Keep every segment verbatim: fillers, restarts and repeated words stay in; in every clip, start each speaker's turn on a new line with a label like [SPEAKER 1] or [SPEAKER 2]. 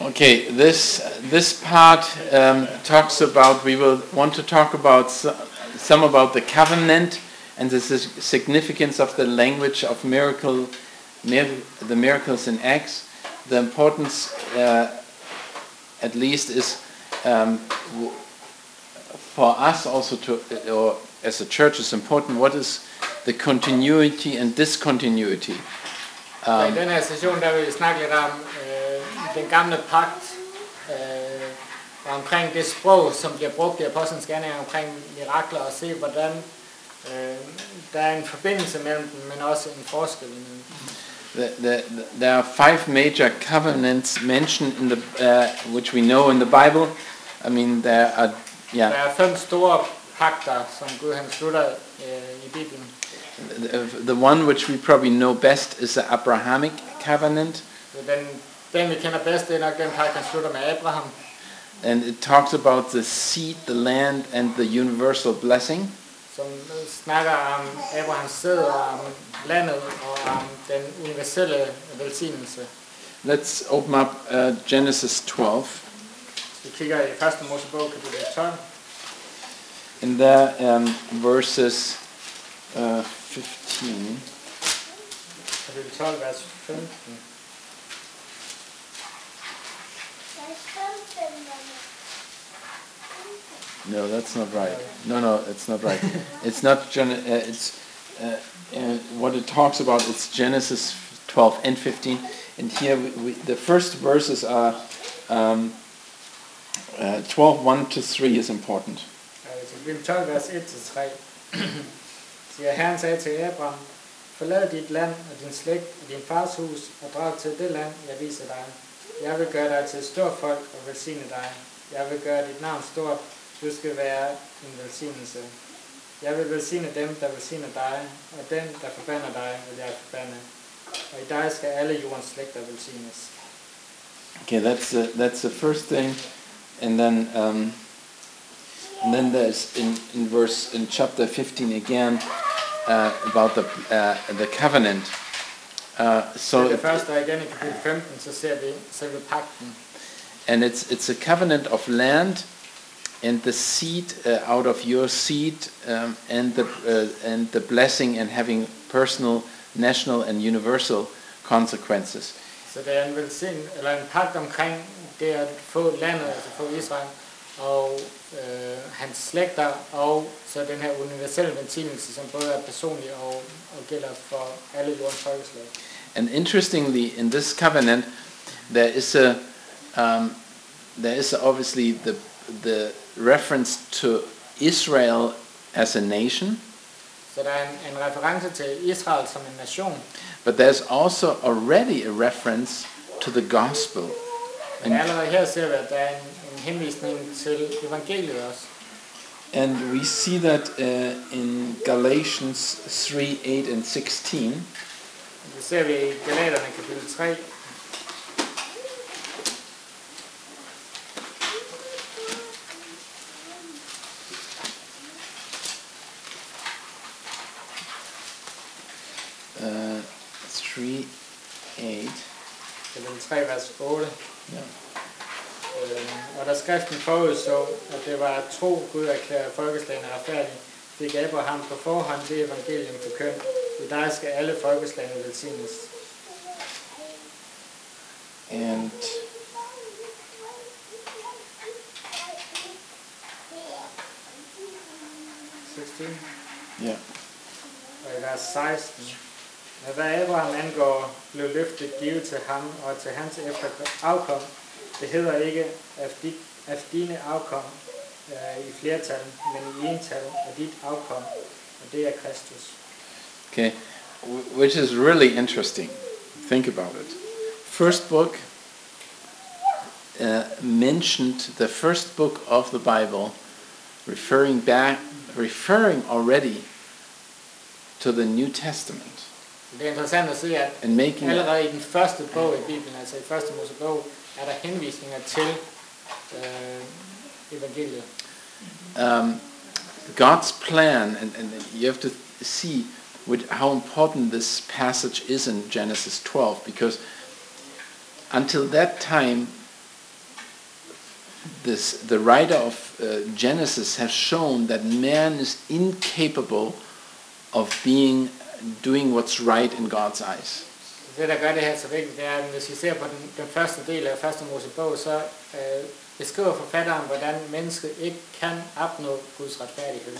[SPEAKER 1] Okay, this this part um, talks about. We will want to talk about so, some about the covenant and the significance of the language of miracle, mir- the miracles in Acts. The importance, uh, at least, is um, w- for us also to, or as a church, is important. What is the continuity and discontinuity?
[SPEAKER 2] Så i den her session, der vil vi snakke lidt om øh, den gamle pagt, øh, og omkring det sprog, som bliver brugt i Apostlenes Gerninger omkring mirakler, og se hvordan øh, der er en forbindelse mellem dem, men også en forskel mellem dem.
[SPEAKER 1] The, the, there are five major covenants mentioned in the, uh, which we know in the Bible. I mean, there are, yeah.
[SPEAKER 2] Der er fem store pagter, som Gud han slutter øh, i Bibelen.
[SPEAKER 1] The, the one which we probably know best is the Abrahamic covenant.
[SPEAKER 2] Så den, den vi kender bedst, det er nok den pagt, han slutter med Abraham.
[SPEAKER 1] And it talks about the seed, the land, and the universal blessing.
[SPEAKER 2] Som snakker om Abrahams sæd og om landet og om den universelle velsignelse.
[SPEAKER 1] Let's open up uh, Genesis twelve.
[SPEAKER 2] Vi kigger i første Mosebog kapitel tolv.
[SPEAKER 1] And there um, verses uh, fifteen.
[SPEAKER 2] Kapitel tolv, vers femten.
[SPEAKER 1] No, that's not right. No, no, it's not right. It's not. Gen- uh, it's uh, uh, what it talks about. It's Genesis twelve and fifteen. And here, we, we, the first verses are um, uh, twelve one to three is important.
[SPEAKER 2] Altså, kapitel tolv, vers et til tre. Siger Herren sagde til Abraham: Forlad dit land og din slægt og din fars hus og drag til det land, jeg viser dig. Jeg vil gøre dig til et stort folk og velsigne dig. Jeg vil gøre dit navn stort. Du skal være en velsignelse. Jeg vil velsigne dem, der velsigner dig, og den, der forbander dig, vil jeg forbande. Og i dig skal alle jordens slægter velsignes.
[SPEAKER 1] Okay, that's the, that's the first thing, and then um, and then there's in, in verse in chapter fifteen again uh, about the uh, the covenant. Uh, so
[SPEAKER 2] det
[SPEAKER 1] it,
[SPEAKER 2] første og igen i kapitel femten, så ser vi selve pagten.
[SPEAKER 1] and it's it's a covenant of land. And the seed uh, out of your seed, um, and the uh, and the blessing, and having personal, national, and universal consequences.
[SPEAKER 2] Så det er en velsign eller en pagt omkring det at få landet, altså få Israel, og øh, hans slægter, og så den her universelle velsignelse, som både er personlig og, og gælder for alle jordens folkeslag.
[SPEAKER 1] And interestingly, in this covenant, there is a um, there is obviously the the reference to Israel as a nation.
[SPEAKER 2] Så der er en, en reference til Israel som en nation.
[SPEAKER 1] But there's also already a reference to the gospel.
[SPEAKER 2] Men allerede her ser vi, at der er en, en henvisning til evangeliet også.
[SPEAKER 1] And we see that uh, in Galatians three, eight and sixteen.
[SPEAKER 2] Det ser vi i Galaterne kapitel tre.
[SPEAKER 1] Uh, three, eight.
[SPEAKER 2] Kapitel tre, vers otte.
[SPEAKER 1] Yeah.
[SPEAKER 2] Øh, og da skriften forudså, at det var tro, Gud erklærede folkeslagene retfærdige, fik Abraham på forhånd det evangelium forkyndt. I dig skal alle folkeslagene velsignes.
[SPEAKER 1] And
[SPEAKER 2] seksten.
[SPEAKER 1] yeah.
[SPEAKER 2] Og i vers seksten. Men hvad Abraham angår, blev løftet givet til ham og til hans efter afkom. Det hedder ikke af, dit, af dine afkom øh, i flertal, men i ental af dit afkom, og det er Kristus.
[SPEAKER 1] Okay, w- which is really interesting. Think about it. First book uh, mentioned the first book of the Bible, referring back, referring already to the New Testament.
[SPEAKER 2] Det er interessant at se, at
[SPEAKER 1] And making
[SPEAKER 2] allerede i den første bog i Bibelen, altså i første Mosebog, er der henvisninger til øh, evangeliet.
[SPEAKER 1] um, God's plan, and, and you have to see with how important this passage is in Genesis twelve, because until that time this, the writer of uh, Genesis has shown that man is incapable of being doing what's right in God's eyes.
[SPEAKER 2] Det, der gør det her så vigtigt, det er, at hvis vi ser på den, den første del af første Mosebog, så øh, beskriver forfatteren, hvordan mennesket ikke kan opnå Guds retfærdighed.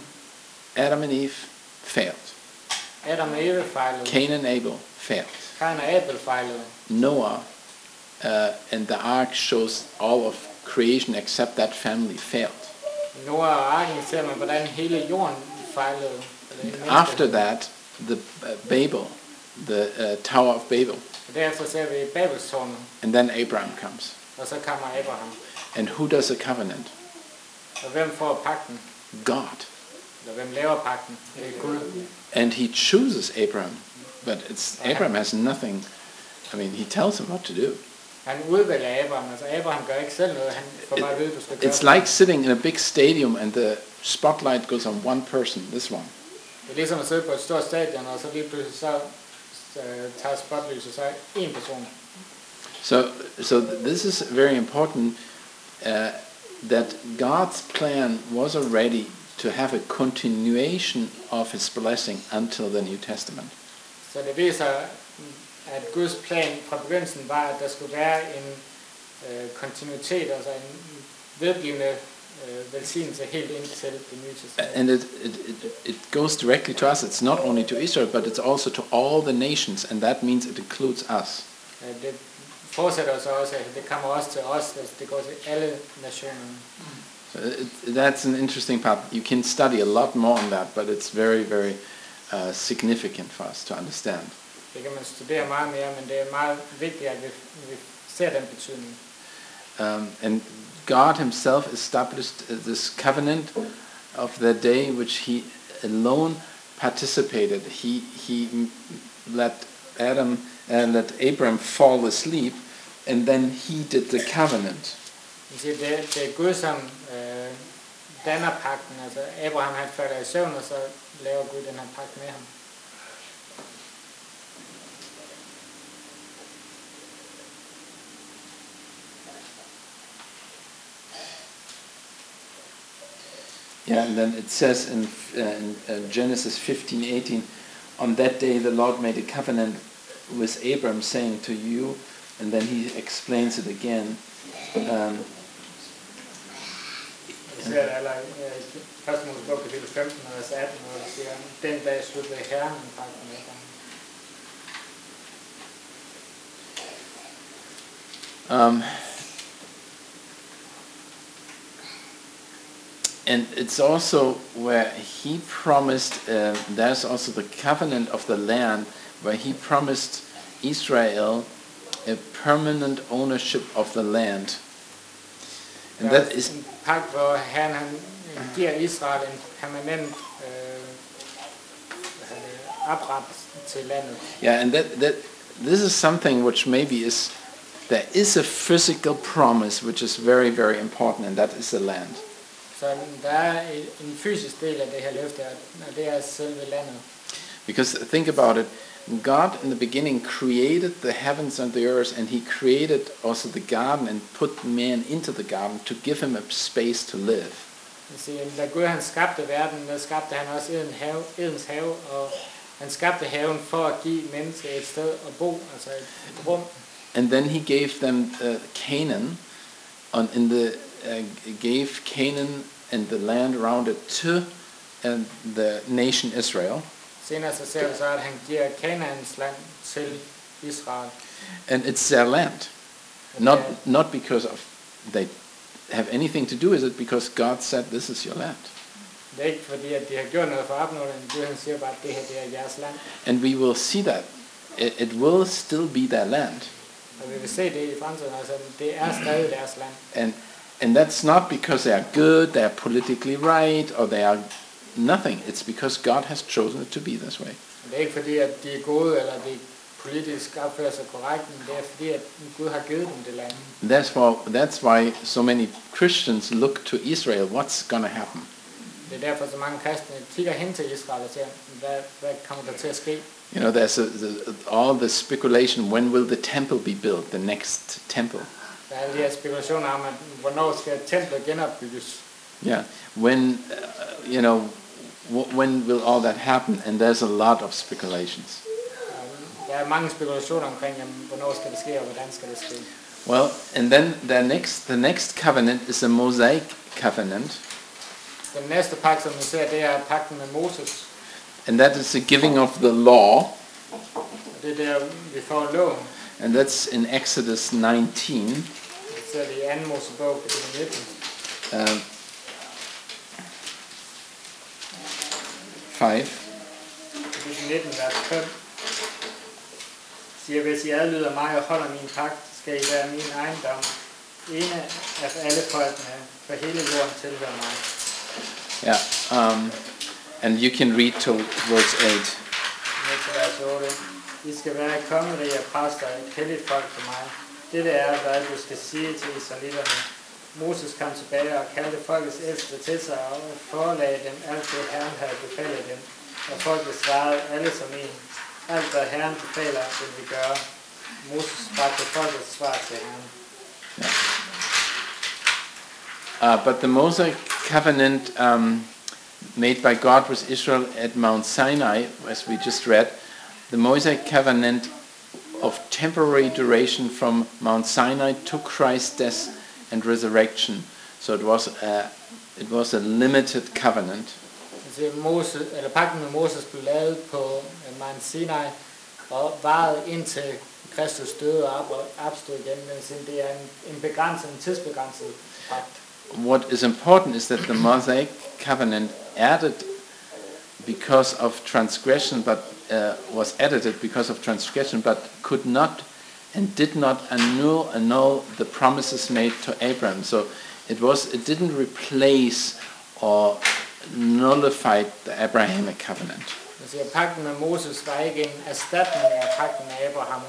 [SPEAKER 1] Adam and Eve failed.
[SPEAKER 2] Adam og Eve fejlede.
[SPEAKER 1] Cain and Abel failed.
[SPEAKER 2] Kain og Abel fejlede.
[SPEAKER 1] Noah uh, and the ark shows all of creation except that family failed.
[SPEAKER 2] Noah og arken ser man, hvordan hele jorden fejlede.
[SPEAKER 1] After that, the uh, Babel, the uh, Tower of Babel.
[SPEAKER 2] Og derefter ser vi Babelstårnet.
[SPEAKER 1] And then Abraham comes.
[SPEAKER 2] Og så kommer Abraham.
[SPEAKER 1] And who does a covenant?
[SPEAKER 2] Og hvem får pagten?
[SPEAKER 1] God.
[SPEAKER 2] Eller hvem laver pagten? Det er Gud.
[SPEAKER 1] And he chooses Abraham, but it's Abraham has nothing. I mean, he tells him what to do.
[SPEAKER 2] Han udvælger Abraham, altså Abraham gør ikke selv noget, han får bare at vide, du skal gøre.
[SPEAKER 1] It's like sitting in a big stadium and the spotlight goes on one person, this one.
[SPEAKER 2] Det er ligesom at sidde på et stort stadion, og så lige pludselig så tager spotlyset så en person.
[SPEAKER 1] So, so this is very important uh, that God's plan was already to have a continuation of his blessing until the New Testament.
[SPEAKER 2] Så det viser, at Guds plan fra begyndelsen var, at der skulle være en øh, kontinuitet, altså en vedblivende øh, velsignelse helt indtil det nye testament.
[SPEAKER 1] And it, it, it, it goes directly to us. It's not only to Israel, but it's also to all the nations, and that means it includes us.
[SPEAKER 2] Det fortsætter så også, at det kommer også til os, det går til alle nationerne.
[SPEAKER 1] So it, that's an interesting part. You can study a lot more on that, but it's very, very uh, significant for us to understand.
[SPEAKER 2] Det kan man studere meget mere, men det er meget vigtigt, at vi, vi ser den betydning.
[SPEAKER 1] Um, and God himself established uh, this covenant of the day which he alone participated. He, he let Adam and let Abraham fall asleep, and then he did the covenant.
[SPEAKER 2] Det, det er Gud, som øh, danner pagten. Altså Abraham han falder i søvn, og så laver Gud den her pagt med ham.
[SPEAKER 1] Yeah, and then it says in, uh, in uh, Genesis fifteen eighteen, on that day the Lord made a covenant with Abram, saying to you, and then he explains it again. Um,
[SPEAKER 2] Vi ser det allerede i første Mosebog kapitel femten, vers atten, hvor det siger, den dag sluttede Herren en pagt med Abraham.
[SPEAKER 1] um, and it's also where he promised, uh, there's also the covenant of the land, where he promised Israel a permanent ownership of the land. And that is
[SPEAKER 2] en pagt, hvor Herren han giver Israel en permanent øh, opret til landet.
[SPEAKER 1] Yeah, and that, that this is something which maybe is, there is a physical promise which is very, very important, and that is the land.
[SPEAKER 2] Så der er en fysisk del af det her løfte, og det er selve landet.
[SPEAKER 1] Because think about it, God in the beginning created the heavens and the earth, and he created also the garden and put man into the garden to give him a space to live.
[SPEAKER 2] Da Gud han skabte verden, der skabte han også Edens have, Edens have, og han skabte haven for at give mennesker et sted at bo, altså et rum.
[SPEAKER 1] And then he gave them uh, Canaan, on in the uh, gave Canaan and the land around it to uh, the nation Israel.
[SPEAKER 2] Senere så ser vi så, at han giver Kanaans land til Israel.
[SPEAKER 1] And it's their land. Not not because of they have anything to do with it, because God said this is your land.
[SPEAKER 2] Det er ikke fordi, at de har gjort noget for at opnå det, Gud han siger bare, at det her det er jeres land.
[SPEAKER 1] And we will see that. It, it will still be their land.
[SPEAKER 2] Og vi vil se det i fremtiden, altså det er stadig deres land.
[SPEAKER 1] And and that's not because they are good, they are politically right, or they are nothing. It's because God has chosen it to be this way.
[SPEAKER 2] Det er ikke fordi, at de er gode, eller de politisk opfører sig korrekt, men det er fordi, at Gud har givet dem det land.
[SPEAKER 1] That's why, that's why so many Christians look to Israel. What's going to happen?
[SPEAKER 2] Det er derfor, så mange kristne kigger hen til Israel og siger, hvad, hvad kommer der til at ske?
[SPEAKER 1] You know, there's a, the, all the speculation, when will the temple be built, the next temple?
[SPEAKER 2] Der er alle de her spekulationer om, at hvornår skal templet genopbygges.
[SPEAKER 1] Yeah, when, uh, you know, w- when will all that happen? And there's a lot of speculations.
[SPEAKER 2] Der er mange spekulationer omkring, jamen, hvornår skal det ske, og hvordan skal det ske.
[SPEAKER 1] Well, and then the next, the next covenant is a Mosaic covenant,
[SPEAKER 2] Den næste pagt, som vi ser, det er pagten med Moses.
[SPEAKER 1] and that is the giving of the law,
[SPEAKER 2] Og det er der, vi får loven.
[SPEAKER 1] and that's in Exodus nineteen.
[SPEAKER 2] Vi ser det i anden Mosebog, kapitel nitten.
[SPEAKER 1] Um, five.
[SPEAKER 2] Kapitel nitten, vers fem. Siger, hvis I adlyder mig og holder min pagt, skal I være min ejendom. Ene af alle folkene, for hele jorden tilhører mig.
[SPEAKER 1] Yeah, um, and you can read till verse eight.
[SPEAKER 2] Ned til vers otte. I skal være kongerige og præster, et helligt folk for mig. Dette er, hvad du skal sige til israelitterne. Moses kom tilbage og kaldte folkets ældste til sig og forelagde dem alt det, Herren havde befalet dem. Og folket svarede alle som en. Alt hvad Herren befaler, vil vi gøre. Moses bragte folkets svar til Herren.
[SPEAKER 1] Uh, but the Mosaic covenant um, made by God with Israel at Mount Sinai, as we just read, the Mosaic covenant of temporary duration from Mount Sinai to Christ's death and resurrection. So it was a, it was a limited covenant.
[SPEAKER 2] Altså Moses, eller pagten med Moses blev lavet på Mount Sinai og varede indtil Kristus døde og opstod igen. Men det er en, en begrænset, en tidsbegrænset pagt.
[SPEAKER 1] What is important is that the Mosaic covenant added because of transgression, but uh, was edited because of transgression, but could not and did not annul, annul the promises made to Abraham. So it was it didn't replace or nullify the Abrahamic covenant.
[SPEAKER 2] Altså pagten med Moses var ikke en erstatning af pagten med Abraham.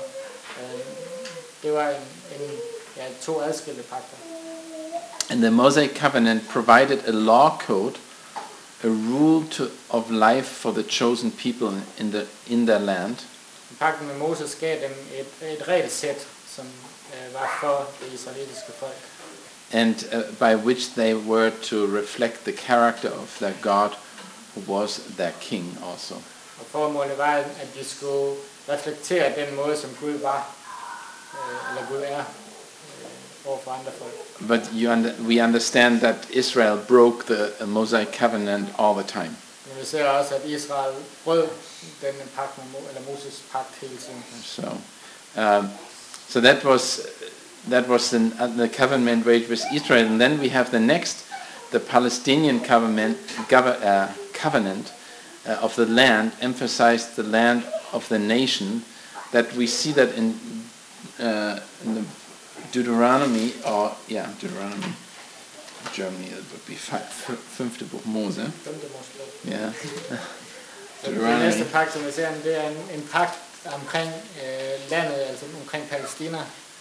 [SPEAKER 2] Det var en, en ja, to adskilte pagter.
[SPEAKER 1] And the Mosaic covenant provided a law code, a rule to, of life for the chosen people in the in their land.
[SPEAKER 2] Pagten med Moses gav dem et, et regelsæt, som uh, var for det israelitiske folk.
[SPEAKER 1] And uh, by which they were to reflect the character of their God, who was their king also.
[SPEAKER 2] Og formålet var, at de skulle reflektere den måde, som Gud var, uh, eller Gud er, uh, over for andre folk.
[SPEAKER 1] But you under, we understand that Israel broke the uh, Mosaic covenant all the time.
[SPEAKER 2] Men vi ser også, at Israel brød den pagt med Mo- eller Moses pagt hele tiden.
[SPEAKER 1] So, um, so that was that was the, uh, the covenant made with Israel, and then we have the next, the Palestinian covenant, gov- uh, covenant uh, of the land, emphasized the land of the nation. That we see that in, uh, in the Deuteronomy, or yeah, Deuteronomy. Germany, it would be five, fifth book Mose.
[SPEAKER 2] Femte Mosebog.
[SPEAKER 1] Yeah.
[SPEAKER 2] Så den næste pagt, som vi ser, det er en, en pagt omkring øh, landet, altså omkring Palæstina,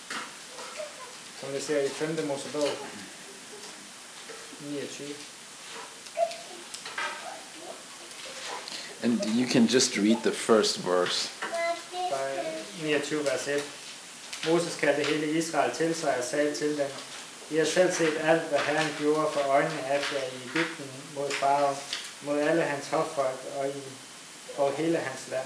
[SPEAKER 2] som vi ser i femte Mosebog niogtyve.
[SPEAKER 1] And you can just read the first verse.
[SPEAKER 2] Fra niogtyve vers et. Moses kaldte hele Israel til sig og sagde til dem, I har selv set alt, hvad Herren gjorde for øjnene af jer i Egypten mod farao, mod alle hans hoffolk og i og hele hans land.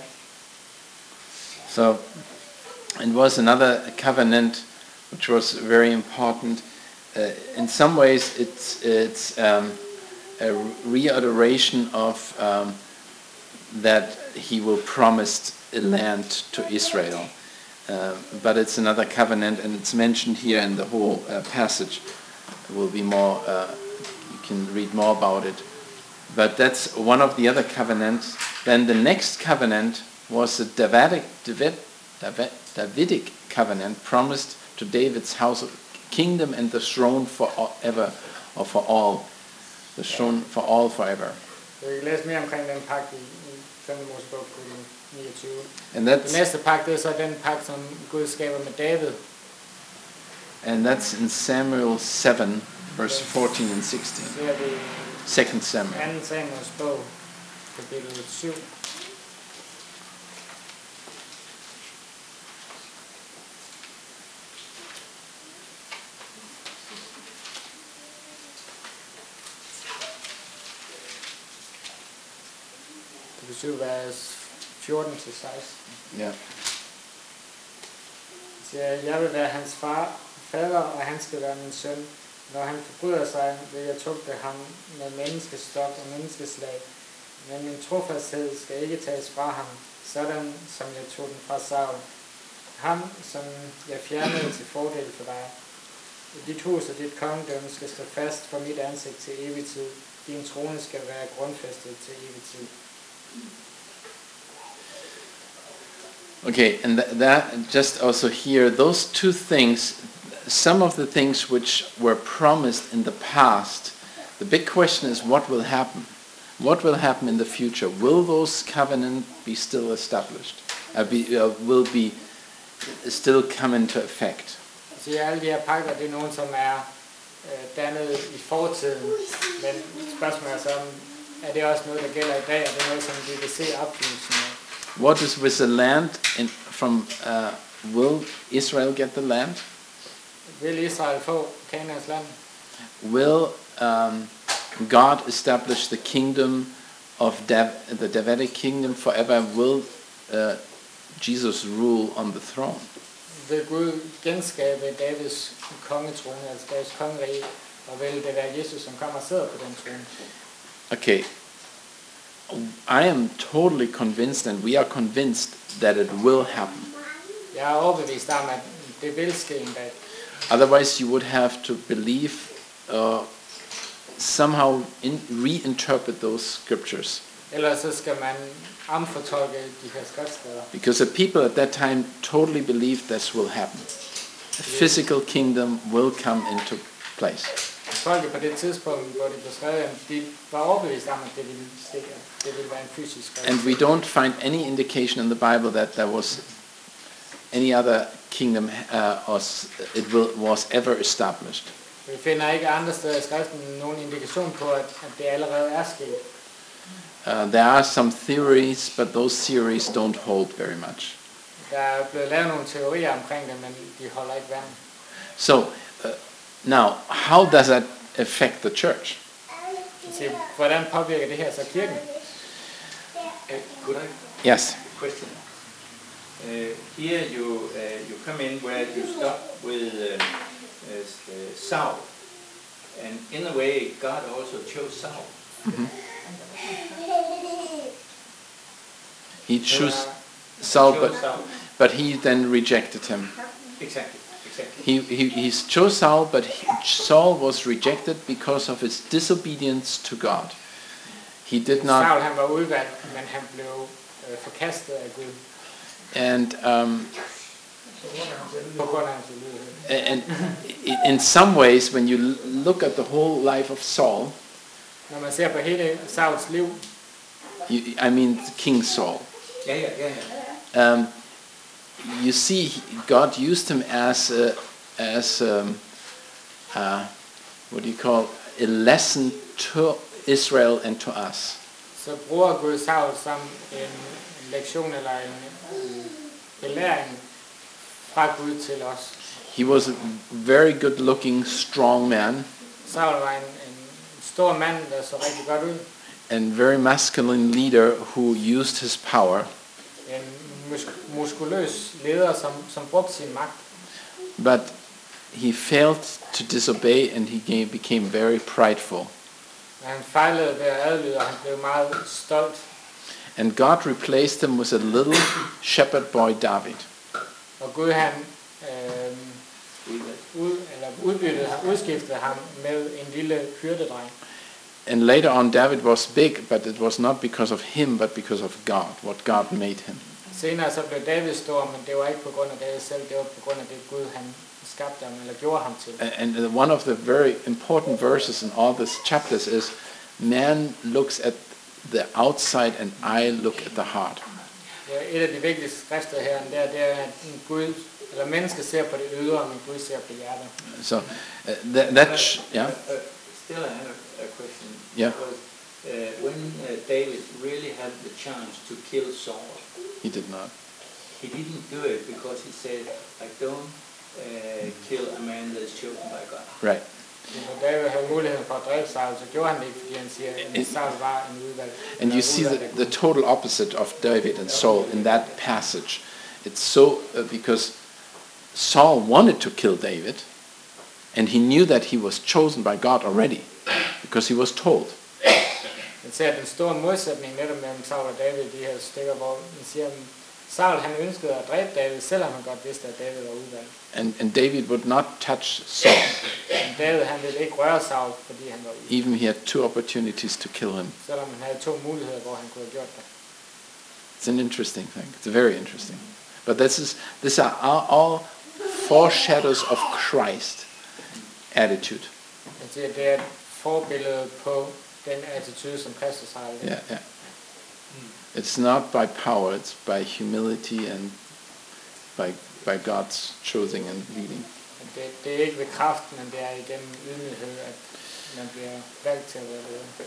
[SPEAKER 1] So it was another covenant which was very important. Uh, in some ways it's it's um, a reiteration of um, that he will promise a land to Israel. Uh, but it's another covenant, and it's mentioned here in the whole uh, passage. There will be more, uh, you can read more about it. But that's one of the other covenants. Then the next covenant was the Davidic, David, David, Davidic covenant promised to David's house of kingdom and the throne forever, or for all. The throne for all forever.
[SPEAKER 2] Så vi kan læse mere omkring den pagt i, i femte Mosebog niogtyve.
[SPEAKER 1] And
[SPEAKER 2] Den
[SPEAKER 1] that's
[SPEAKER 2] næste pagt er så den pagt, som Gud skaber med David.
[SPEAKER 1] and that's in Samuel seven, verse fourteen and sixteen.
[SPEAKER 2] Så er det
[SPEAKER 1] Second Samuel.
[SPEAKER 2] anden Samuels bog, kapitel syv. kapitel syv, vers fjorten til seksten.
[SPEAKER 1] Yeah.
[SPEAKER 2] Siger, jeg vil være hans far, fader, og han skal være min søn. Når han forbryder sig, vil jeg tugte ham med menneskestok og menneskeslag. Men min trofasthed skal ikke tages fra ham, sådan som jeg tog den fra Saul. Ham, som jeg fjernede til fordel for dig. Dit hus og dit kongedømme skal stå fast for mit ansigt til evig tid. Din trone skal være grundfæstet til evig tid.
[SPEAKER 1] Okay, and th- that just also here, those two things, some of the things which were promised in the past, the big question is what will happen? What will happen in the future? Will those covenants be still established? Uh, be, uh, will be still come into effect?
[SPEAKER 2] Så alle de her pakker, det er nogen, som er øh, dannet i fortiden, men spørgsmålet er så, er det også noget, der gælder i dag, og det er noget, som vi vil se opfyldelsen af.
[SPEAKER 1] What is with the land? In, from uh, will Israel get the land?
[SPEAKER 2] Vil Israel få Kanaans land?
[SPEAKER 1] Will um, God establish the kingdom of Dav- the Davidic kingdom forever? Will uh, Jesus rule on the throne?
[SPEAKER 2] Vil Gud genskabe Davids kongetrone, altså Davids kongerige, og vil det være Jesus, som kommer og sidder på den trone?
[SPEAKER 1] Okay. I am totally convinced, and we are convinced that it will happen.
[SPEAKER 2] Jeg er overbevist om, at det vil ske en dag.
[SPEAKER 1] Otherwise, you would have to believe, uh, somehow in, reinterpret those scriptures.
[SPEAKER 2] Ellers så skal man omfortolke de her skriftsteder.
[SPEAKER 1] Because the people at that time totally believed this will happen. A physical kingdom will come into place.
[SPEAKER 2] Folket på det tidspunkt, hvor det blev skrevet, de var overbevist om, at det ville ske, at det ville være en fysisk skrift.
[SPEAKER 1] And we don't find any indication in the Bible that there was any other kingdom uh, or s- it will, was ever established.
[SPEAKER 2] Vi finder ikke andre steder i skriften nogen indikation på, at, at det allerede er sket.
[SPEAKER 1] Uh, there are some theories, but those theories don't hold very much.
[SPEAKER 2] Der er blevet lavet nogle teorier omkring det, men de holder ikke vand.
[SPEAKER 1] So, uh, now, how does that affect the church?
[SPEAKER 2] Så hvordan påvirker det her så kirken?
[SPEAKER 3] Uh, could I
[SPEAKER 1] Yes.
[SPEAKER 3] question? Uh, here you uh, you come in where you stop with uh, uh, Saul, and in a way God also chose Saul.
[SPEAKER 1] He chose
[SPEAKER 2] Eller-
[SPEAKER 1] Saul,
[SPEAKER 3] chose
[SPEAKER 1] but,
[SPEAKER 3] Saul.
[SPEAKER 1] but he then rejected him.
[SPEAKER 3] Exactly, exactly.
[SPEAKER 1] He, he, he chose Saul, but he, Saul was rejected because of his disobedience to God. He did not,
[SPEAKER 2] Saul han var udvalgt, men han blev øh, forkastet af Gud
[SPEAKER 1] and um,
[SPEAKER 2] på grund af hans ulydighed.
[SPEAKER 1] and i- in some ways, when you l- look at the whole life of Saul,
[SPEAKER 2] Når man ser på hele Sauls liv,
[SPEAKER 1] you, I mean King Saul,
[SPEAKER 3] Yeah, yeah, yeah, yeah.
[SPEAKER 1] um, you see he- God used him as a, as um, uh, what do you call a lesson to Israel and to us.
[SPEAKER 2] så bruger Gud Saul som en, en lektion eller en, en belæring fra Gud til os.
[SPEAKER 1] He was a very good-looking, strong man,
[SPEAKER 2] Saul var en, en stor mand, der så rigtig godt ud.
[SPEAKER 1] and very masculine leader who used his power.
[SPEAKER 2] En mus- muskuløs leder, som, som brugte sin magt.
[SPEAKER 1] But he failed to disobey, and he ga- became very prideful.
[SPEAKER 2] Men han fejlede ved at adlyde, og han blev meget stolt.
[SPEAKER 1] And God replaced him with a little shepherd boy, David.
[SPEAKER 2] Og Gud han øh, ud, eller udbyttede ham, udskiftede ham med en lille hyrdedreng.
[SPEAKER 1] And later on, David was big, but it was not because of him, but because of God, what God made him.
[SPEAKER 2] Senere så blev David stor, men det var ikke på grund af David selv, det var på grund af det Gud han skabte ham, eller gjorde ham til.
[SPEAKER 1] A- And uh, one of the very important verses in all these chapters is, man looks at the outside and I look at the heart.
[SPEAKER 2] Det er et af de vigtigste skrifter her, det er, det er at en Gud, eller mennesker ser på det ydre, men Gud ser på hjertet.
[SPEAKER 1] So uh, that, that sh- yeah,
[SPEAKER 3] Uh, uh, still, I have a, a question.
[SPEAKER 1] Yeah.
[SPEAKER 3] Because, uh, when uh, David really had the chance to kill Saul,
[SPEAKER 1] he did not.
[SPEAKER 3] he didn't do it because he said, "I don't uh, kill a man that is chosen by God."
[SPEAKER 1] Right.
[SPEAKER 2] Men David havde muligheden for at dræbe Saul, så gjorde han det ikke, fordi han siger, at Saul var en udvalgt.
[SPEAKER 1] And you see the, the total opposite of David and Saul in that passage. It's so uh, because Saul wanted to kill David, and he knew that he was chosen by God already, because he was told.
[SPEAKER 2] Man ser den store modsætning netop mellem Saul og David, de her stykker, hvor man siger, at Saul han ønskede at dræbe David, selvom han godt vidste, at David var udvalgt.
[SPEAKER 1] And, and David would not touch Saul.
[SPEAKER 2] Men David han ville ikke røre Saul, fordi han var udvalgt.
[SPEAKER 1] Even he had two opportunities to kill him.
[SPEAKER 2] Selvom han havde to muligheder, hvor han kunne have gjort det.
[SPEAKER 1] It's an interesting thing. It's very interesting. But this is these are all, all foreshadows of Christ attitude.
[SPEAKER 2] Man siger, det er et forbillede på den attitude, som Kristus har.
[SPEAKER 1] Yeah, yeah. It's not by power, it's by humility and by by God's choosing and leading.
[SPEAKER 2] Det, det er ikke ved kraft, men det er igennem ydmyghed, at man bliver valgt til at være leder.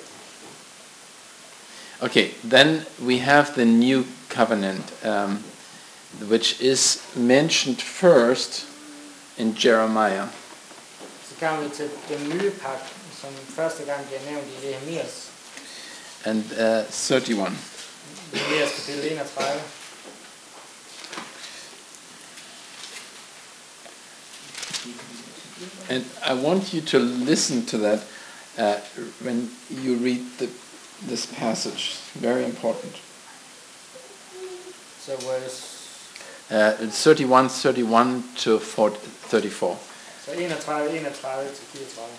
[SPEAKER 1] Okay, then we have the new covenant, um, which is mentioned first in Jeremiah.
[SPEAKER 2] Så kommer vi til den nye pagt, som første gang bliver nævnt i Jeremias.
[SPEAKER 1] And uh, thirty-one.
[SPEAKER 2] Jeremias kapitel enogtredive.
[SPEAKER 1] And I want you to listen to that uh, when you read the, this passage. Very important.
[SPEAKER 2] Så verse,
[SPEAKER 1] Uh, thirty-one, thirty-one to thirty-four.
[SPEAKER 2] så enogtredive, enogtredive til fireogtredive.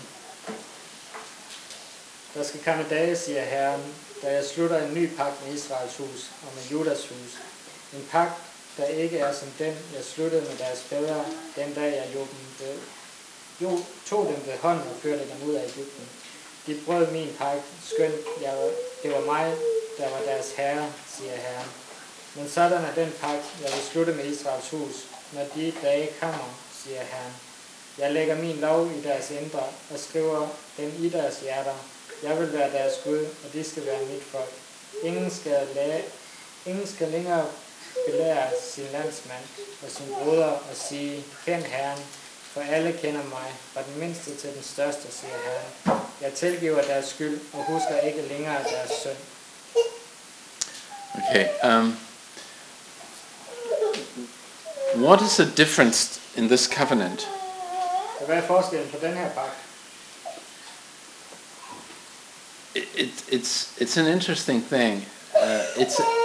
[SPEAKER 2] Der skal komme dage, siger Herren, da jeg slutter en ny pagt med Israels hus og med Judas hus. En pagt, der ikke er som den, jeg sluttede med deres fædre, den dag jeg jo dem ved. Jo, tog dem ved hånden og førte dem ud af Egypten. De brød min pagt, skønt jeg var, det var mig, der var deres herre, siger Herren. Men sådan er den pagt, jeg vil slutte med Israels hus, når de dage kommer, siger Herren. Jeg lægger min lov i deres indre og skriver den i deres hjerter. Jeg vil være deres Gud, og de skal være mit folk. Ingen skal, lære, ingen skal længere belære sin landsmand og sin broder og sige, kend Herren, for alle kender mig, fra den mindste til den største, siger Herren. Jeg tilgiver deres skyld og husker ikke længere deres synd.
[SPEAKER 1] Okay. Um, what is the difference in this covenant?
[SPEAKER 2] Hvad er forskellen på den her pagt?
[SPEAKER 1] It, it, it's it's an interesting thing. Uh, it's uh,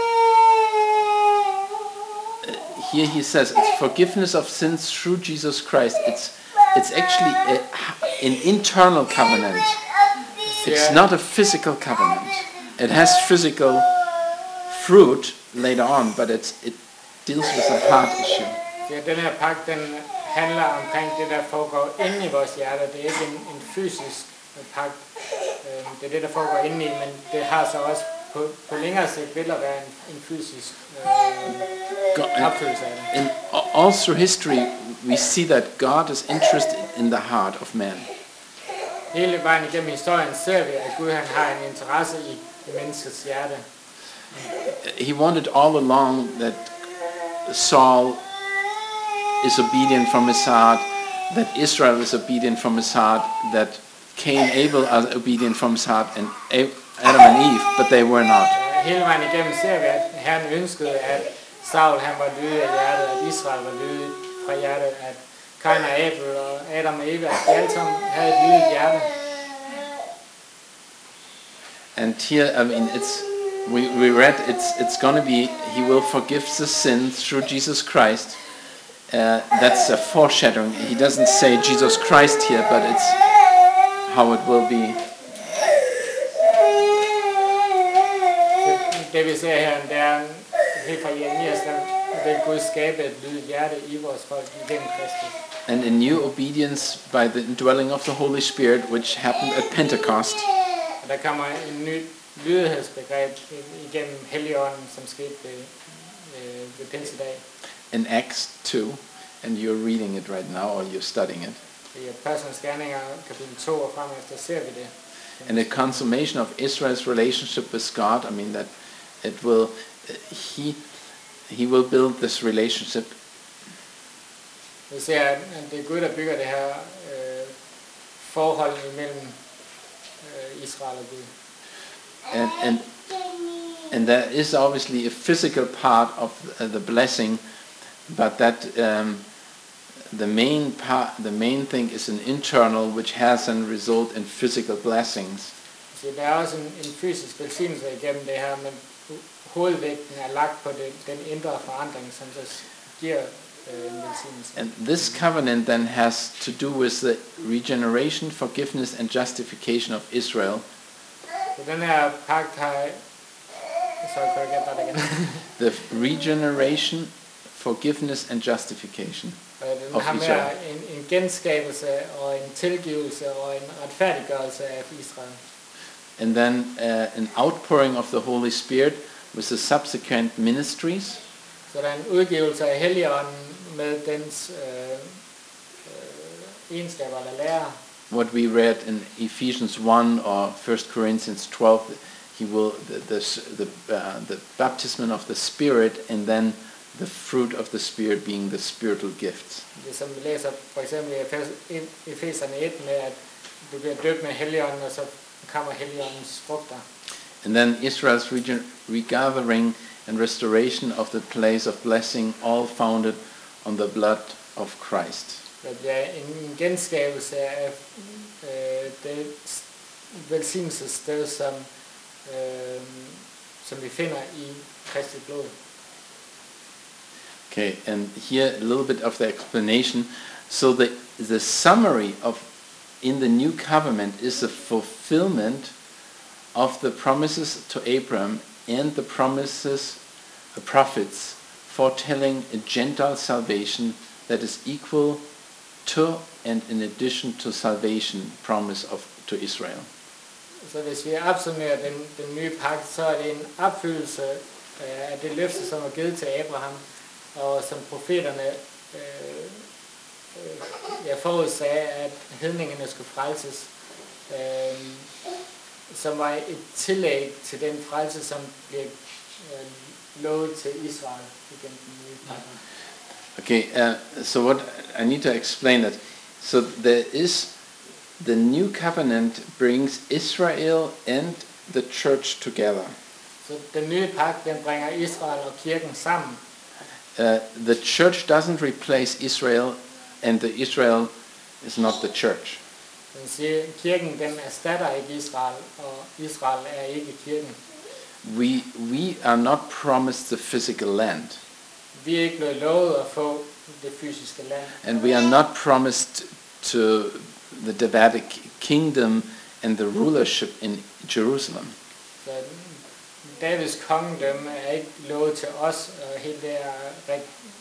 [SPEAKER 1] here he says it's forgiveness of sins through Jesus Christ. It's it's actually a, an internal covenant. It's not a physical covenant. It has physical fruit later on, but it's it deals with a heart issue.
[SPEAKER 2] Ja, den her pagt, den handler omkring det, der foregår inde i vores hjerter. Det er ikke en, en fysisk pagt. Det er det, der foregår inde i, men det har så også på, på længere sigt vil der være en, en fysisk øh, opfyldelse af det.
[SPEAKER 1] And all through history, we see that God is interested in the heart of man.
[SPEAKER 2] Hele vejen igennem historien ser vi, at Gud han har en interesse i menneskets hjerte.
[SPEAKER 1] He wanted all along that Saul is obedient from his heart, that Israel is obedient from his heart, that Cain, Abel are obedient from his heart, and Adam and Eve, but they were not.
[SPEAKER 2] Hele vejen igennem ser vi, at Herren ønskede, at Saul han var lydig af hjertet, at Israel var lydig fra hjertet, at Cain og Abel og Adam og Eva, de alle sammen havde et lydigt hjerte.
[SPEAKER 1] And here, I mean, it's we we read it's it's going to be he will forgive the sin through Jesus Christ. Uh, that's a foreshadowing. He doesn't say Jesus Christ here, but it's how it will be.
[SPEAKER 2] Det vi ser her, det er helt fra Jeremias, der vil Gud skabe et lydigt hjerte i vores folk igennem Kristus.
[SPEAKER 1] And a new obedience by the indwelling of the Holy Spirit, which happened at Pentecost.
[SPEAKER 2] Og der kommer en ny lydighedsbegreb igennem Helligånden, som skete ved, øh, ved Pinsedag.
[SPEAKER 1] In Acts two, and you're reading it right now, or you're studying it.
[SPEAKER 2] I Apostlenes Gerninger, kapitel to og frem efter, ser vi det.
[SPEAKER 1] And the consummation of Israel's relationship with God, I mean that it will, he, he will build this relationship.
[SPEAKER 2] Vi ser, at det er Gud, der bygger det her øh, forhold imellem øh, Israel og Gud.
[SPEAKER 1] And, and, and there is obviously a physical part of uh, the blessing, but that um, the main part, the main thing is an internal, which has a result in physical blessings.
[SPEAKER 2] Så der er også en, en fysisk velsignelse igennem det her, men hovedvægten er lagt på det, den indre forandring, som så giver øh, en velsignelse.
[SPEAKER 1] And this covenant then has to do with the regeneration, forgiveness and justification of Israel.
[SPEAKER 2] Så den her pagt har... Sorry, kan jeg gætte det igen?
[SPEAKER 1] The regeneration, forgiveness and justification
[SPEAKER 2] Den
[SPEAKER 1] of
[SPEAKER 2] har med
[SPEAKER 1] Israel.
[SPEAKER 2] en, en genskabelse og en tilgivelse og en retfærdiggørelse af Israel.
[SPEAKER 1] And then uh, an outpouring of the Holy Spirit with the subsequent ministries.
[SPEAKER 2] Så der er en udgivelse af Helligånden med dens øh, øh, egenskaber eller lærer.
[SPEAKER 1] What we read in Ephesians one or First Corinthians twelve, he will the the the, uh, the baptism of the Spirit, and then the fruit of the Spirit being the spiritual gifts.
[SPEAKER 2] Det som vi læser for eksempel i Efeserne et med, at du bliver døbt med Helligånden, og så kommer Helligåndens frugter.
[SPEAKER 1] And then Israel's region, regathering and restoration of the place of blessing, all founded on the blood of Christ.
[SPEAKER 2] Der bliver en genskabelse af øh, det velsignelsessted, som, øh, som vi finder i Kristi blod.
[SPEAKER 1] Okay, and here a little bit of the explanation. So the the summary of in the new covenant is the fulfillment of the promises to Abraham and the promises, the prophets, foretelling a Gentile salvation that is equal to and in addition to salvation promise of to Israel.
[SPEAKER 2] Så hvis vi opsummerer den, den nye pagt, så er det en opfyldelse øh, af det løfte, som er givet til Abraham, og som profeterne øh, øh, jeg forudsagde, at hedningerne skulle frelses, øh, som var et tillæg til den frelse, som blev øh, lovet til Israel igennem den nye pagt.
[SPEAKER 1] Okay, uh, so what I need to explain that. So there is the new covenant brings Israel and the church together.
[SPEAKER 2] Så den nye pagt, den bringer Israel og kirken sammen.
[SPEAKER 1] Uh, the church doesn't replace Israel, and the Israel is not the church.
[SPEAKER 2] Den siger, kirken den erstatter ikke Israel, og Israel er ikke kirken.
[SPEAKER 1] We we are not promised the physical land,
[SPEAKER 2] Vi er ikke blevet lovet at få det fysiske land.
[SPEAKER 1] and we are not promised to the Davidic kingdom and the rulership in Jerusalem.
[SPEAKER 2] Så Davids kongedømme er ikke lovet til os, og hele det er øh,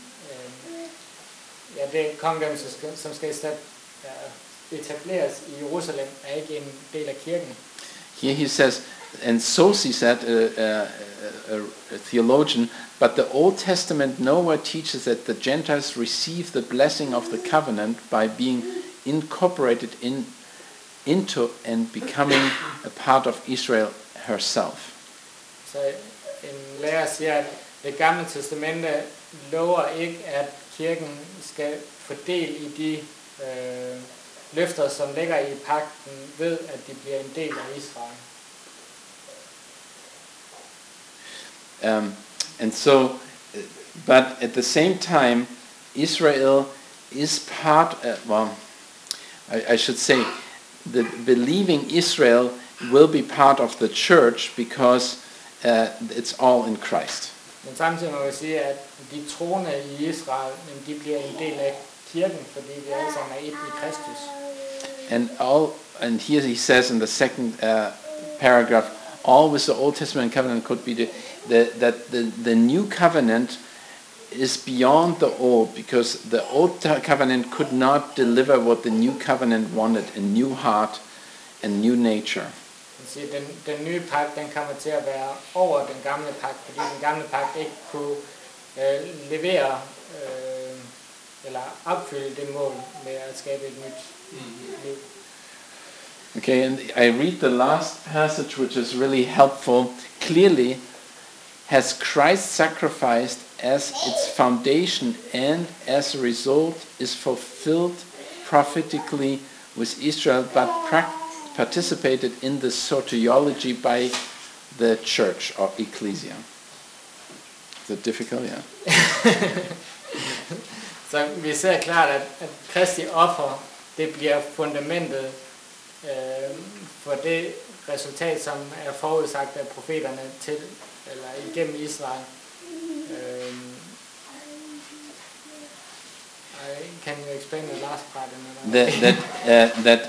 [SPEAKER 2] ja, det kongedømme, som skal, som skal etableres i Jerusalem, er ikke en del af kirken.
[SPEAKER 1] Here he says, and Sosi said, a, a, a, a theologian, but the Old Testament nowhere teaches that the Gentiles receive the blessing of the covenant by being incorporated in, into and becoming a part of Israel herself.
[SPEAKER 2] Så en lærer siger, at det gamle testamente lover ikke, at kirken skal fordele i de øh, løfter, som ligger i pagten, ved at de bliver en del af Israel.
[SPEAKER 1] Um, and so, but at the same time, Israel is part, uh, well, I, I should say, the believing Israel will be part of the church because uh, it's all in Christ.
[SPEAKER 2] Men samtidig må vi sige, at de troende i Israel, de bliver en del af kirken, fordi vi alle sammen er et i Kristus.
[SPEAKER 1] And all, and here he says in the second uh, paragraph, all with the Old Testament covenant could be the, the, that the, the new covenant is beyond the old, because the old covenant could not deliver what the new covenant wanted, a new heart and new nature.
[SPEAKER 2] Den, den nye pagt, den kommer til at være over den gamle pagt, fordi den gamle pagt ikke kunne øh, levere øh, eller opfylde det mål med at skabe et nyt liv.
[SPEAKER 1] Okay, and I read the last passage, which is really helpful. Clearly, has Christ sacrificed as its foundation, and as a result is fulfilled prophetically with Israel, but prac- participated in the soteriology by the church or ecclesia. Is it difficult? Yeah.
[SPEAKER 2] Så vi ser klart, at, at Kristi offer, det bliver fundamentet øh, for det resultat, som er forudsagt af profeterne til, eller igennem Israel. Øh, can you explain the last part?
[SPEAKER 1] That, that, uh, that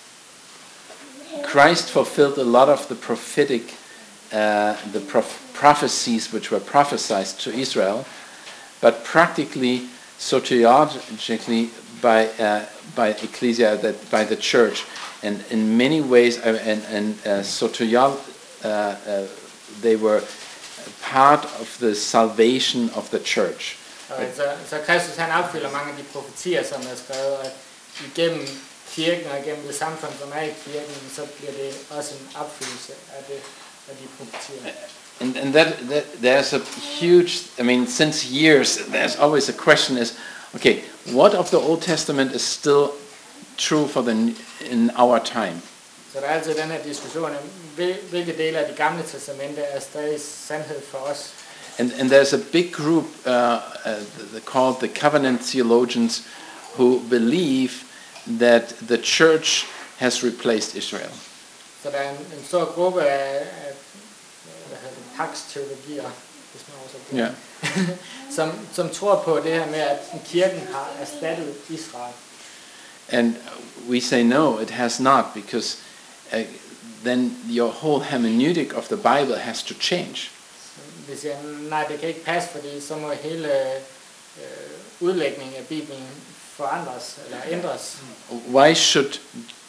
[SPEAKER 1] Christ fulfilled a lot of the prophetic, uh, the prof- prophecies which were prophesied to Israel, but practically, soteriologically, by uh, by ecclesia, that by the church, and in many ways, uh, and and uh, soteriol, uh, uh, they were part of the salvation of the church.
[SPEAKER 2] Okay, så, så Kristus han opfylder mange af de profetier, som er skrevet, at igennem kirken og igennem det samfund, som er i kirken, så bliver det også en opfyldelse af, det, af de profetier.
[SPEAKER 1] And, and that, that there's a huge, I mean, since years, there's always a question is, okay, what of the Old Testament is still true for the in our time?
[SPEAKER 2] Så der er altid den her diskussion om, hvilke dele af det gamle testamente er stadig sandhed for os.
[SPEAKER 1] And, and there's a big group uh, uh, called the Covenant Theologians who believe that the church has replaced Israel.
[SPEAKER 2] Så der er en, en stor gruppe af, af hvad hedder det, pagtsteologier, hvis man også
[SPEAKER 1] Yeah.
[SPEAKER 2] som, som tror på det her med, at kirken har erstattet Israel.
[SPEAKER 1] And we say no, it has not, because uh, then your whole hermeneutic of the Bible has to change.
[SPEAKER 2] Vi siger, nej, det kan ikke passe, fordi så må hele øh, udlægningen af Bibelen forandres eller ændres.
[SPEAKER 1] Why should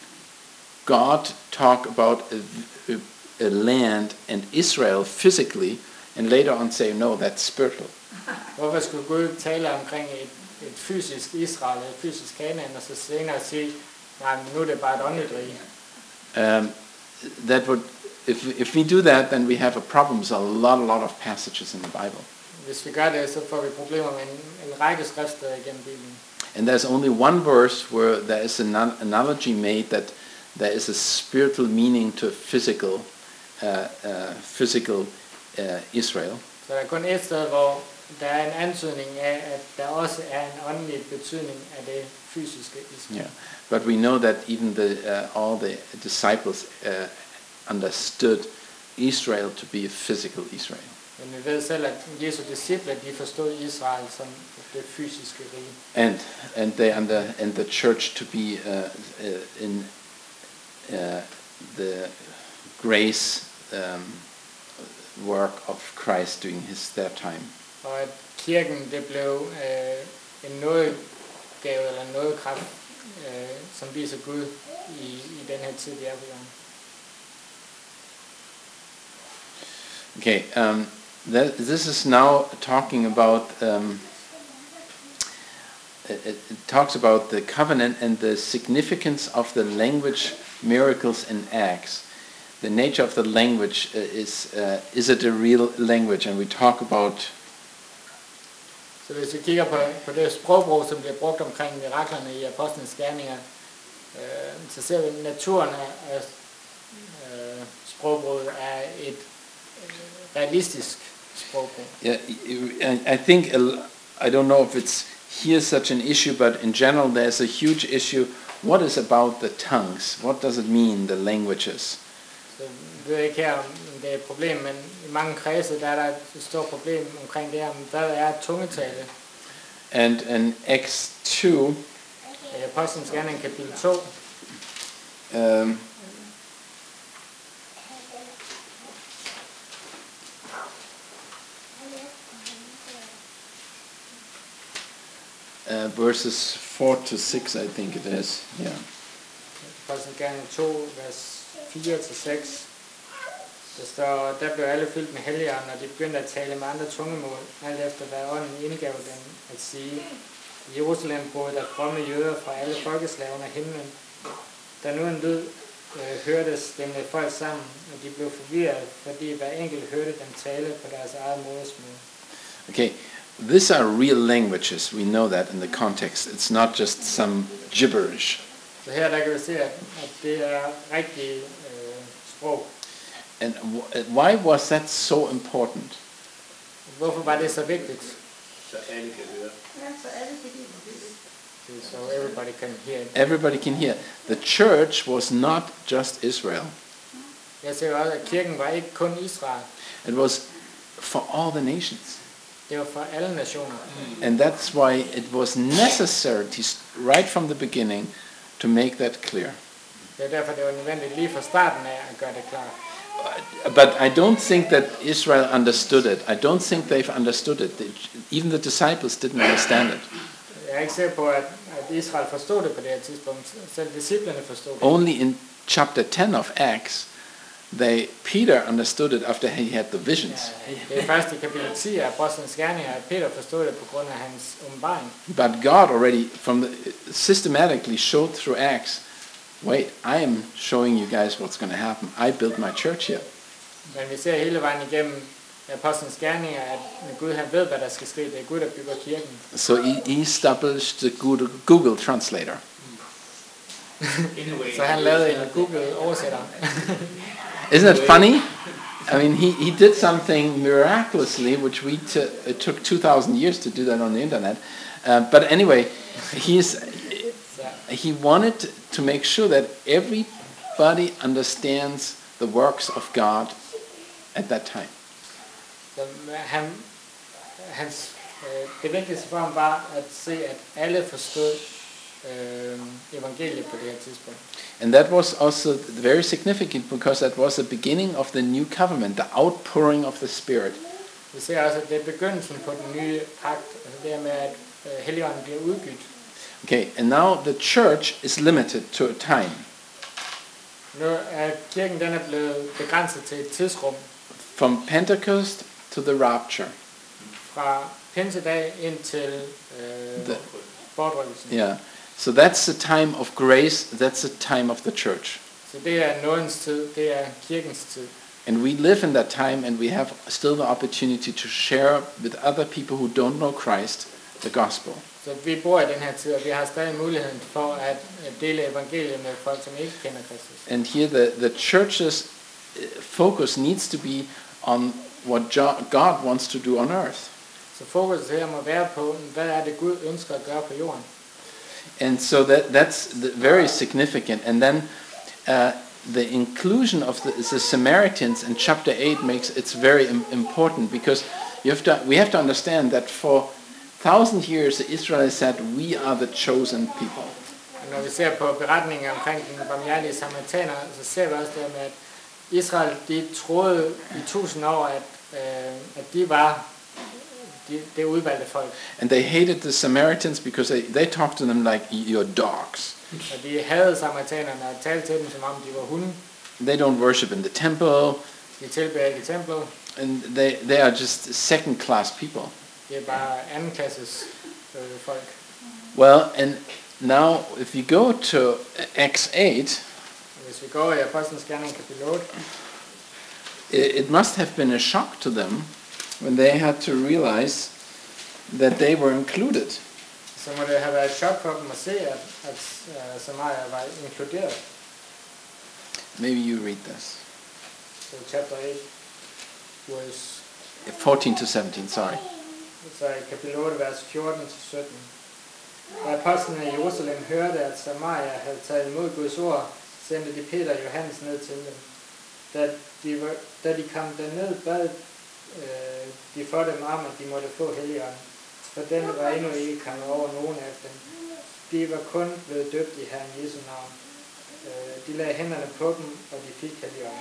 [SPEAKER 1] God talk about a, a, a land and Israel physically, and later on say, no, that's spiritual?
[SPEAKER 2] Hvorfor skulle Gud tale omkring et, et fysisk Israel, et fysisk Kanaan, og så senere sige, nej, men nu er det bare et åndeligt rige?
[SPEAKER 1] Um, that would, if if we do that, then we have a problem with a lot, a lot of passages in the Bible.
[SPEAKER 2] Hvis vi gør det, så får vi problemer med en, en række skriftsteder igennem Bibelen.
[SPEAKER 1] And there's only one verse where there is an analogy made that there is a spiritual meaning to physical, uh, uh, physical uh, Israel.
[SPEAKER 2] Så der er kun et sted, hvor der er en antydning af, at der også er en åndelig betydning af det fysiske Israel.
[SPEAKER 1] Yeah, but we know that even the uh, all the disciples uh, understood Israel to be a physical Israel.
[SPEAKER 2] Men vi ved selv, at Jesu disciple, de forstod Israel som det fysiske rige.
[SPEAKER 1] And and they under and the church to be uh, uh, in uh, the grace um, work of Christ during his their time.
[SPEAKER 2] Og at kirken, det blev øh, en nådegave eller en nådekraft, øh, som viser Gud i, i den her tid, vi er på gang.
[SPEAKER 1] Okay, um, that, this is now talking about, um, it, it talks about the covenant and the significance of the language, miracles and acts. The nature of the language uh, is, uh, is it a real language? And we talk about.
[SPEAKER 2] Så hvis vi kigger på, på det sprogbrug, som bliver brugt omkring miraklerne i apostlenes gerninger, øh, så ser vi, at naturen af øh, sprogbruget er et øh, realistisk sprogbrug.
[SPEAKER 1] Yeah, I think, I don't know if it's here such an issue, but in general there's a huge issue. What is about the tongues? What does it mean, the languages?
[SPEAKER 2] Så jeg ved ikke her, om det er et problem, men i mange kredse, der er der et stort problem omkring det her, hvad er tungetale?
[SPEAKER 1] And in Acts two,
[SPEAKER 2] I Apostlenes Gerninger kapitel to,
[SPEAKER 1] um, uh, verses four to six, I think it is. Yeah.
[SPEAKER 2] Apostlenes Gerninger to, vers fire til seks. Der står, der blev alle fyldt med helligånden, og de begyndte at tale med andre tungemål, alt efter hvad ånden indgav dem at sige. I Jerusalem boede der fromme jøder fra alle folkeslag under himlen. Da nu en lyd øh, hørtes, stemte folk sammen, og de blev forvirret, fordi hver enkelt hørte dem tale på deres eget modersmål.
[SPEAKER 1] Okay, these are real languages. We know that in the context. It's not just some gibberish.
[SPEAKER 2] Så her der kan vi se, at, at det er rigtig øh, sprog.
[SPEAKER 1] And w- why was that so important?
[SPEAKER 2] Hvorfor var det så vigtigt?
[SPEAKER 3] Så alle kan høre.
[SPEAKER 2] So everybody can hear it.
[SPEAKER 1] Everybody can hear. The church was not just Israel.
[SPEAKER 2] Jeg ser også, at kirken var ikke kun Israel.
[SPEAKER 1] It was for all the nations.
[SPEAKER 2] Det var for alle nationer.
[SPEAKER 1] And that's why it was necessary to, right from the beginning to make that clear.
[SPEAKER 2] Det er derfor, det var nødvendigt lige fra starten af at gøre det klart.
[SPEAKER 1] But I don't think that Israel understood it. I don't think they've understood it. They, even the disciples didn't understand it.
[SPEAKER 2] Jeg er ikke sikker på, at, at Israel forstod det på det her tidspunkt. Selv disciplene forstod det.
[SPEAKER 1] Only in chapter ten of Acts, they Peter understood it after he had the visions.
[SPEAKER 2] Det er først i kapitel ti af Apostlenes Gerninger, at Peter forstod det på grund af hans åbenbaring.
[SPEAKER 1] But God already, from the, systematically showed through Acts, wait, I am showing you guys what's going to happen. I built my church here.
[SPEAKER 2] Men vi ser hele vejen igennem Apostlenes Gerninger, at Gud han ved, hvad der skal ske. Det er Gud, der bygger kirken.
[SPEAKER 1] So he, he established the Google, Google Translator.
[SPEAKER 3] In a way.
[SPEAKER 2] Så han lavede en Google oversætter.
[SPEAKER 1] Isn't it funny? I mean, he, he did something miraculously, which we t- it took two thousand years to do that on the internet. Uh, but anyway, he's, he wanted to make sure that everybody understands the works of God at that time.
[SPEAKER 2] Så han, hans, øh, det vigtigste for ham var at se, at alle forstod øh, evangeliet på det her tidspunkt.
[SPEAKER 1] And that was also very significant because that was the beginning of the new covenant, the outpouring of the Spirit.
[SPEAKER 2] Vi ser også, at det er begyndelsen på den nye pagt, altså det her med, at øh, Helligånden bliver udgydt.
[SPEAKER 1] Okay, and now the church is limited to a time.
[SPEAKER 2] Nu er kirken den er blevet begrænset til et tidsrum
[SPEAKER 1] From Pentecost to the rapture.
[SPEAKER 2] fra pinsedag ind til øh,
[SPEAKER 1] The-
[SPEAKER 2] bortrykkelsen.
[SPEAKER 1] Yeah. So that's the time of grace, that's the time of the church.
[SPEAKER 2] Så det er nådens tid, det er kirkens tid.
[SPEAKER 1] And we live in that time and we have still the opportunity to share with other people who don't know Christ the gospel.
[SPEAKER 2] Så vi bor i den her tid, og vi har stadig muligheden for at at dele evangeliet med folk, som ikke kender Kristus.
[SPEAKER 1] And here the, the church's uh, focus needs to be on what jo- God wants to do on earth.
[SPEAKER 2] Så fokus her må være på, hvad er det Gud ønsker at gøre på jorden.
[SPEAKER 1] And so that that's the, very significant. And then uh, the inclusion of the, the Samaritans in chapter eight makes it's very im- important because you have to, we have to understand that for thousand years Israel said, we are the chosen people.
[SPEAKER 2] Og når vi ser på beretningen omkring den barmhjertige samaritaner, så ser vi også det med, at Israel de troede i tusind år, at, øh, at de var de, det udvalgte folk.
[SPEAKER 1] And they hated the Samaritans because they, they talked to them like, you're dogs.
[SPEAKER 2] Og de havde samaritanerne og talte til dem, som om de var hunde.
[SPEAKER 1] They don't worship in the temple,
[SPEAKER 2] De tilbeder ikke i templet.
[SPEAKER 1] and they, they are just second-class people.
[SPEAKER 2] Det er bare andenklasses øh, folk.
[SPEAKER 1] Well, and now if you go to Acts eight,
[SPEAKER 2] Hvis vi går i Apostlenes Gerninger kapitel otte,
[SPEAKER 1] it, it must have been a shock to them when they had to realize that they were included.
[SPEAKER 2] så må det have været et chok for dem at se, at, at uh, Samaria var inkluderet.
[SPEAKER 1] Maybe you read this.
[SPEAKER 2] Så chapter eight, verse,
[SPEAKER 1] fourteen to seventeen, sorry.
[SPEAKER 2] så i kapitel otte, vers fjorten til sytten. Da apostlene i Jerusalem hørte, at Samaria havde taget imod Guds ord, sendte de Peter og Johannes ned til dem. Da de, var, da de kom derned, bad øh, de for dem om, at de måtte få Helligånden. For den var endnu ikke kommet over nogen af dem. De var kun blevet døbt i Herren Jesu navn. Øh, de lagde hænderne på dem, og de fik Helligånden.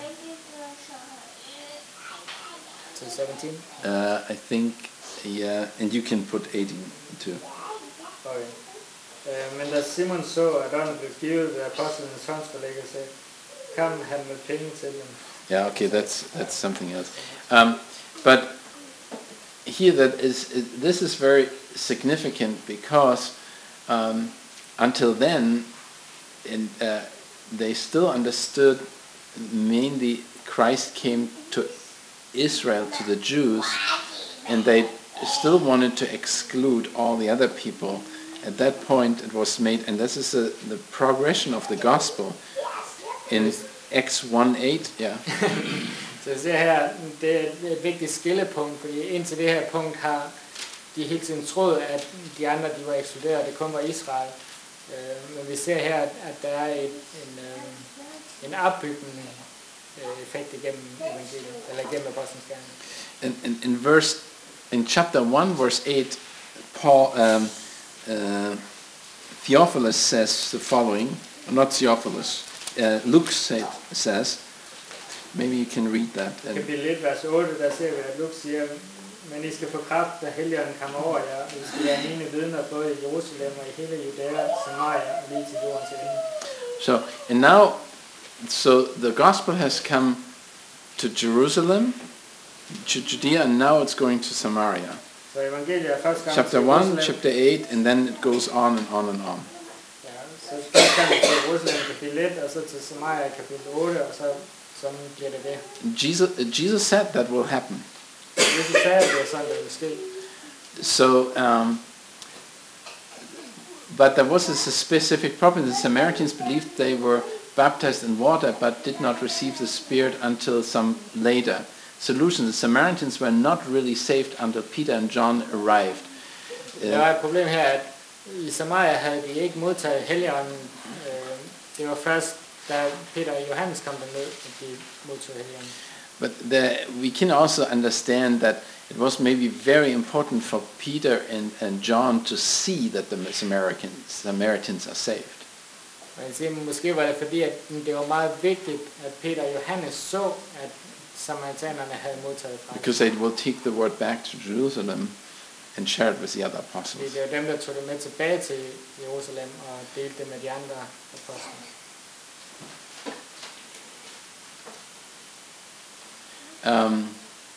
[SPEAKER 2] Til sytten.
[SPEAKER 1] Uh, I think, yeah, and you can put eighteen too.
[SPEAKER 2] Okay. Øh, men da Simon så, at ånden blev givet ved apostlenes håndsforlæggelse, kom han med penge til dem.
[SPEAKER 1] Yeah, okay, that's that's something else. Um, but here, that is, is this is very significant because um, until then, in, uh, they still understood mainly Christ came to Israel, to the Jews, and they still wanted to exclude all the other people. at that point it was made, and this is a, the progression of the gospel in Acts one eight. Yeah.
[SPEAKER 2] Så jeg ser her, det er et vigtigt skillepunkt, fordi indtil det her punkt har de hele tiden troet, at de andre de var ekskluderet, det kun var Israel. Uh, men vi ser her, at der er et, en, uh, en opbyggende uh, effekt igennem evangeliet, eller igennem apostlens gerning.
[SPEAKER 1] In, in, in verse, in chapter one, verse eight, Paul, um, uh, Theophilus says the following, not Theophilus, uh, Luke say, says, maybe you can read that.
[SPEAKER 2] I kapitel et, vers otte, der ser vi, at Luke siger, men I skal få kraft, da Helligånden kommer over jer, og I skal være mine vidner både i Jerusalem og i hele Judæa, Samaria og lige til jordens ende.
[SPEAKER 1] So, and now, so the gospel has come to Jerusalem, to Judea, and now it's going to Samaria.
[SPEAKER 2] Så evangeliet er først gang
[SPEAKER 1] Chapter
[SPEAKER 2] til
[SPEAKER 1] one,
[SPEAKER 2] Jerusalem.
[SPEAKER 1] chapter eight, and then it goes on and on and on.
[SPEAKER 2] Ja, så først gang til Jerusalem kapitel et, og så til Samaria kapitel otte, og så sådan bliver det det.
[SPEAKER 1] Jesus, Jesus said that will happen.
[SPEAKER 2] Jesus sagde, at det er sådan, det vil ske.
[SPEAKER 1] So, um, but there was a specific problem. The Samaritans believed they were baptized in water, but did not receive the Spirit until some later. Solution: the Samaritans were not really saved until Peter and John arrived. Uh,
[SPEAKER 2] Der var et problem her, at i Samaria havde de ikke modtaget Helligånden. Det var først, da Peter og Johannes kom derned, at de modtog Helligånden.
[SPEAKER 1] But the, we can also understand that it was maybe very important for Peter and, and John to see that the Samaritans, Samaritans are saved.
[SPEAKER 2] Man siger, måske var det fordi, at det var meget vigtigt, at Peter og Johannes så, at samaritanerne havde modtaget frelse.
[SPEAKER 1] Because they will take the word back to Jerusalem and share it with the other
[SPEAKER 2] Fordi
[SPEAKER 1] apostles.
[SPEAKER 2] det var dem, der tog det med tilbage til Jerusalem og delte det med de andre apostler.
[SPEAKER 1] Um,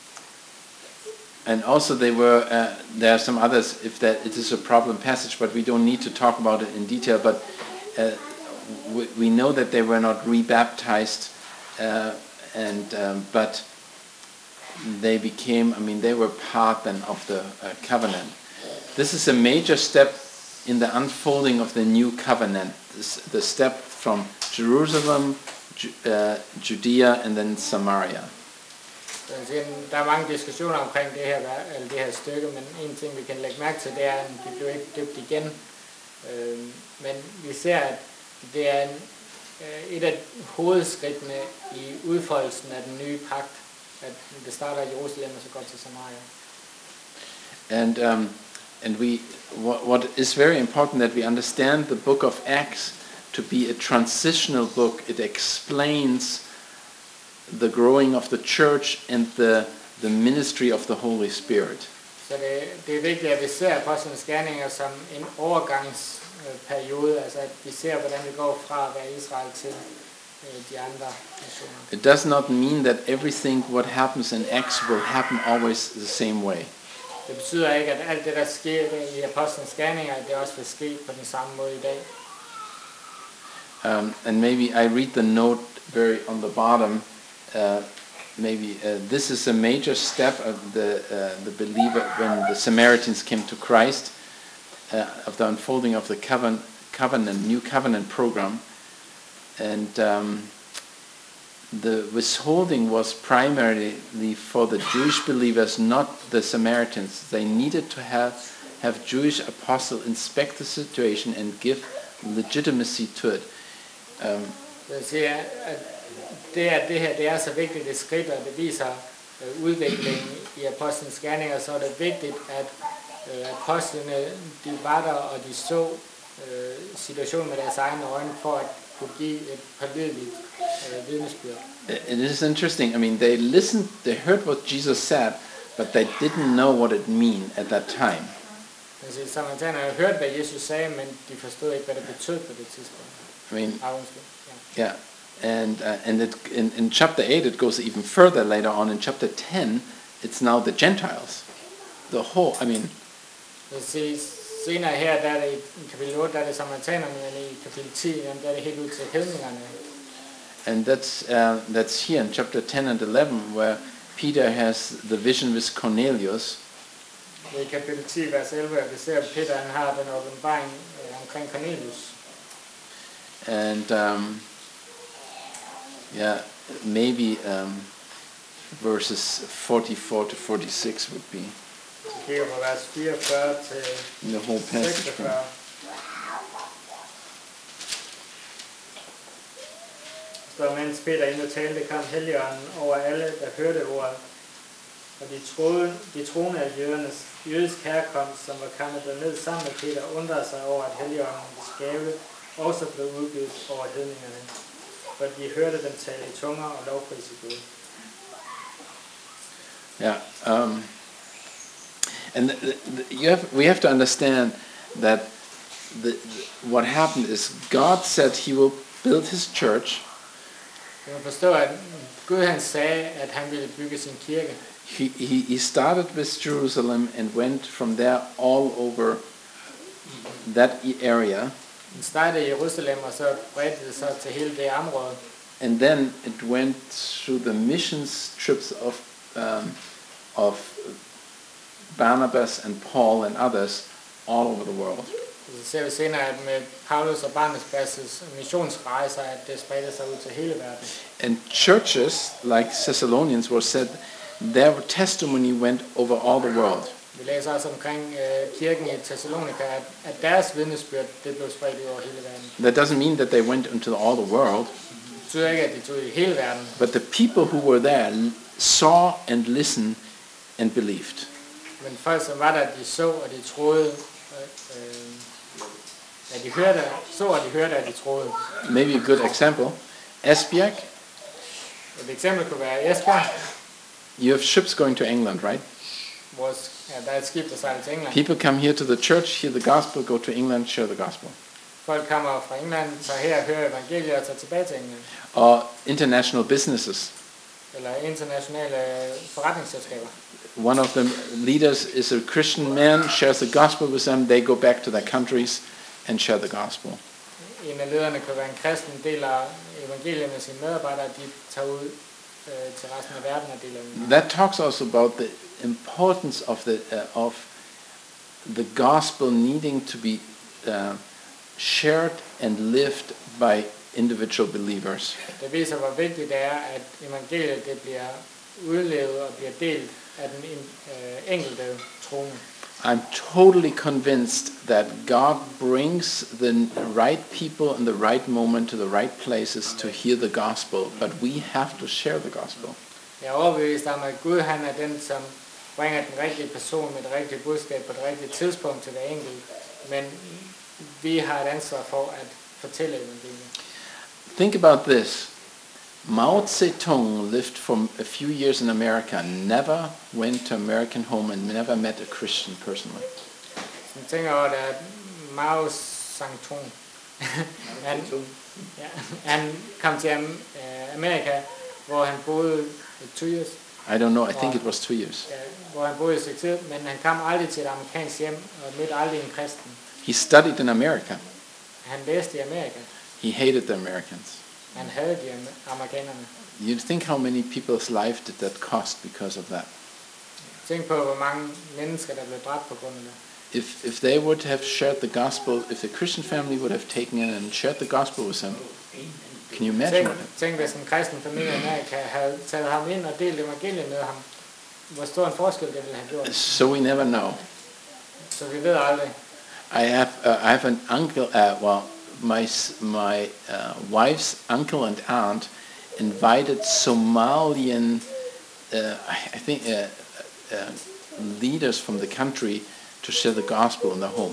[SPEAKER 1] and also they were, uh, there are some others, if that it is a problem passage, but we don't need to talk about it in detail, but uh, we, we know that they were not rebaptized, uh, and um, but they became, I mean, they were part then of the uh, covenant. This is a major step in the unfolding of the new covenant, this, the step from Jerusalem, Ju- uh, Judea, and then Samaria.
[SPEAKER 2] Der er mange diskussioner omkring det her, eller det her stykke, men en ting vi kan lægge mærke til, det er, at de blev ikke døbt igen. Men vi ser, at det er en, et af hovedskridtene i udfoldelsen af den nye pagt, at det starter i Jerusalem og så går til Samaria.
[SPEAKER 1] And um, and we what, what is very important that we understand the book of Acts to be a transitional book. It explains the growing of the church and the the ministry of the Holy Spirit.
[SPEAKER 2] Så det, det er vigtigt, at vi ser apostlenes gerninger som en overgangsperiode, altså at vi ser, hvordan vi går fra at være Israel til de andre nationer.
[SPEAKER 1] It does not mean that everything what happens in Acts will happen always the same way.
[SPEAKER 2] Det betyder ikke, at alt det, der sker i apostlenes gerninger, det også vil ske på den samme måde i dag.
[SPEAKER 1] Um, and maybe I read the note very on the bottom. Uh, maybe uh, this is a major step of the uh, the believer when the Samaritans came to Christ, uh, of the unfolding of the covenant, covenant, new covenant program, and um, the withholding was primarily for the Jewish believers, not the Samaritans. They needed to have have Jewish apostles inspect the situation and give legitimacy to it. Um,
[SPEAKER 2] Det at det her det er så vigtigt et skridt, og det viser øh, udviklingen i apostlenes gerninger, så er det vigtigt, at øh, apostlene de var der, og de så øh, situationen med deres egne øjne, for at kunne give et pålideligt øh, vidnesbyrd.
[SPEAKER 1] It is interesting. I mean, they listened, they heard what Jesus said, but they didn't know what it meant at that time.
[SPEAKER 2] Altså, samaritanerne hørte, hvad Jesus sagde, men de forstod ikke, hvad det betød på det tidspunkt.
[SPEAKER 1] I mean,
[SPEAKER 2] Ah, undskyld. Ja.
[SPEAKER 1] yeah. And uh, and it, in, in chapter eight it goes even further later on. In chapter ten, it's now the Gentiles. The whole, I mean,
[SPEAKER 2] Jeg siger, senere her, der er det i kapitel otte, der er det samaritanerne, men i kapitel ti, der er det helt ud til hedningerne.
[SPEAKER 1] and that's uh, that's here in chapter ten and eleven where Peter has the vision with Cornelius.
[SPEAKER 2] I kapitel ti, vers elleve, at vi ser, at Peter han har den åbenbaring øh, omkring Cornelius.
[SPEAKER 1] And um, yeah, maybe um, verses forty-four to forty-six would be
[SPEAKER 2] Vi kigger på vers fireogfyrre til
[SPEAKER 1] in the whole passage.
[SPEAKER 2] seksogfyrre.
[SPEAKER 1] Right?
[SPEAKER 2] Så mens Peter endnu talte, kom Helligånden over alle, der hørte ordet. Og de, troede, de troende af jødernes jødisk herkomst, som var kommet derned sammen med Peter, undrede sig over, at Helligåndens gave også blev udgivet over hedningerne. For de hørte dem tale i tunger og lovprise Gud.
[SPEAKER 1] Yeah. Um, and the, the, you have, we have to understand that the, the, what happened is God said He will build His church.
[SPEAKER 2] Du må forstå, at Gud han sagde, at han ville bygge sin kirke.
[SPEAKER 1] He, he, he started with Jerusalem and went from there all over that area.
[SPEAKER 2] Han startede i Jerusalem, og så bredte det sig til hele det område.
[SPEAKER 1] And then it went through the missions trips of um, of Barnabas and Paul and others all over the world.
[SPEAKER 2] Så ser vi senere, at med Paulus og Barnabas' missionsrejser, at det spredte sig ud til hele verden.
[SPEAKER 1] And churches like Thessalonians were said, their testimony went over all the world.
[SPEAKER 2] Vi læser også omkring uh, kirken i Thessalonika, at, at deres vidnesbyrd, det blev spredt ud over hele verden.
[SPEAKER 1] That doesn't mean that they went into all the world.
[SPEAKER 2] Det betyder ikke, at de tog i hele verden.
[SPEAKER 1] But the people who were there saw and listened and believed.
[SPEAKER 2] Men folk, som var der, de så, og de troede, øh, at de hørte, så og de hørte, at de troede.
[SPEAKER 1] Maybe a good example. Esbjerg,
[SPEAKER 2] Et eksempel kunne være Esbjerg,
[SPEAKER 1] you have ships going to England, right?
[SPEAKER 2] hvor ja, der er et skib, der sejler til England.
[SPEAKER 1] People come here to the church, hear the gospel, go to England, share the gospel.
[SPEAKER 2] Folk kommer fra England, tager her og hører evangeliet og tager tilbage til England.
[SPEAKER 1] Or international businesses.
[SPEAKER 2] Eller internationale forretningsselskaber.
[SPEAKER 1] One of the leaders is a Christian man, shares the gospel with them, they go back to their countries and share the gospel.
[SPEAKER 2] En af lederne kan være en kristen, deler evangeliet med sine medarbejdere, de tager ud øh, til resten af verden og deler dem.
[SPEAKER 1] That talks also about the importance of the uh, of the gospel needing to be uh, shared and lived by individual believers.
[SPEAKER 2] Det viser, hvor vigtigt det er, at evangeliet det bliver udlevet og bliver delt af den øh, enkelte troende.
[SPEAKER 1] I'm totally convinced that God brings the right people in the right moment to the right places to hear the gospel, but we have to share the gospel.
[SPEAKER 2] Jeg er overbevist om, at Gud han er den, som bringer den rigtige person med det rigtige budskab på det rigtige tidspunkt til hver enkelt, men vi har et ansvar for at fortælle evangeliet.
[SPEAKER 1] Think about this. Mao Zedong lived for a few years in America, never went to American home and never met a Christian personally.
[SPEAKER 2] Jeg tænker over, at Mao Zedong, han, ja, han kom til Amerika, hvor han boede to years.
[SPEAKER 1] I don't know, I think it was two years.
[SPEAKER 2] Ja, hvor han boede i seks år, men han kom aldrig til et amerikansk hjem og mødte aldrig en kristen.
[SPEAKER 1] He studied in America.
[SPEAKER 2] Han læste i Amerika.
[SPEAKER 1] He hated the Americans.
[SPEAKER 2] Han havde de amerikanerne.
[SPEAKER 1] You think how many people's life did that cost because of that?
[SPEAKER 2] Tænk på, hvor mange mennesker, der blev dræbt på grund af det.
[SPEAKER 1] If if they would have shared the gospel, if the Christian family would have taken in and shared the gospel with them, can you imagine
[SPEAKER 2] Tænk,
[SPEAKER 1] what it?
[SPEAKER 2] tænk hvis en kristen familie i Amerika havde taget ham ind og delt evangeliet med ham. Hvor stor en forskel det ville have gjort.
[SPEAKER 1] So we never know.
[SPEAKER 2] Så vi ved aldrig.
[SPEAKER 1] I have uh, I have an uncle. Uh, well, my s- my uh, wife's uncle and aunt invited Somalian, uh, I I think, uh, uh, leaders from the country to share the gospel in their home.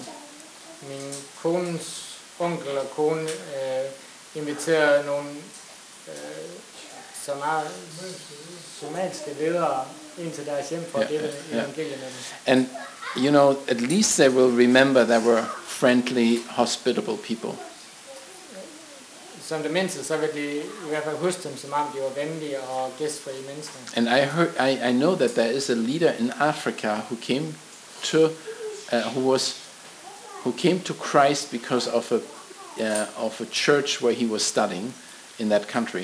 [SPEAKER 2] Min kones onkel og kone øh, inviterede nogle øh, somal- somaliske ledere ind til deres hjem for at
[SPEAKER 1] Ja,
[SPEAKER 2] dele
[SPEAKER 1] ja.
[SPEAKER 2] evangeliet med dem.
[SPEAKER 1] And you know, at least they will remember they were friendly, hospitable people.
[SPEAKER 2] Som det mindste, så vil de i hvert fald huske dem, som om de var venlige og gæstfrie mennesker.
[SPEAKER 1] And I heard, I, I know that there is a leader in Africa who came to, uh, who was, who came to Christ because of a, uh, of a church where he was studying in that country.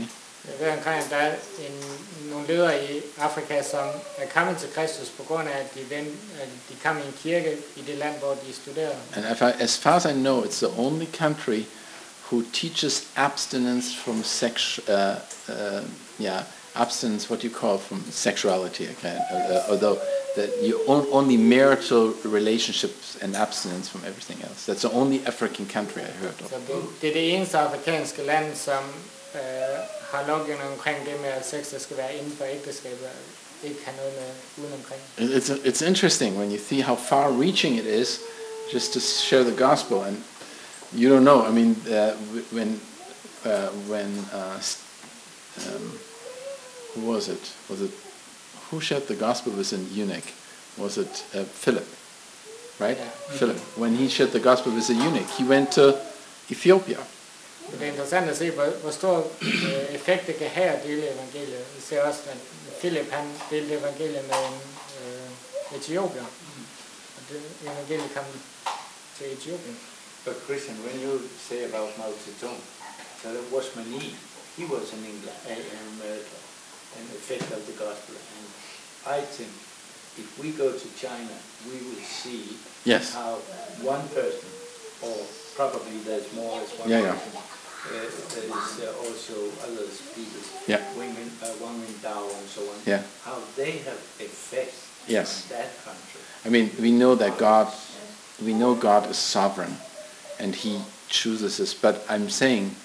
[SPEAKER 2] Jeg ved omkring, at der er en, nogle ledere i Afrika, som er kommet til Kristus på grund af, at de, ven, at de kom i en kirke i det land, hvor de studerede.
[SPEAKER 1] And if I, as far as I know, it's the only country who teaches abstinence from sex, uh, uh, yeah, abstinence, what you call from sexuality, okay? Uh, although that you on, only marital relationships and abstinence from everything else. That's the only African country I heard of.
[SPEAKER 2] Så det, det er det eneste afrikanske land, som øh, har lovgivning omkring det med, at sex der skal være inden for ægteskabet, og ikke have noget med uden omkring.
[SPEAKER 1] It's it's interesting when you see how far-reaching it is, just to share the gospel. And you don't know. I mean, uh, when uh, when uh, um, who was it? Was it who shared the gospel with an eunuch? Was it uh, Philip? Right,
[SPEAKER 2] Yeah.
[SPEAKER 1] Philip. When he shared the gospel with a eunuch, he went to Ethiopia.
[SPEAKER 2] Det er interessant at se, hvor, hvor stor øh, effekt det kan have at dele evangeliet. Vi ser også, at Philip han delte evangeliet med en øh, etiopier. Og det evangeliet kom til Etiopien.
[SPEAKER 3] But Christian, when you say about Mao Zedong, that it was Mani, he was in England, and uh, an effect of the gospel. And I think if we go to China, we will see
[SPEAKER 1] Yes.
[SPEAKER 3] how one person, or probably there's more as one
[SPEAKER 1] Yeah, yeah.
[SPEAKER 3] person, uh, there is uh, also others people,
[SPEAKER 1] Yeah.
[SPEAKER 3] women, uh, Wang Dao and so on,
[SPEAKER 1] Yeah.
[SPEAKER 3] how they have effect
[SPEAKER 1] Yes.
[SPEAKER 3] on that country.
[SPEAKER 1] I mean, we know that God, we know God is sovereign, and He chooses us. But I'm saying,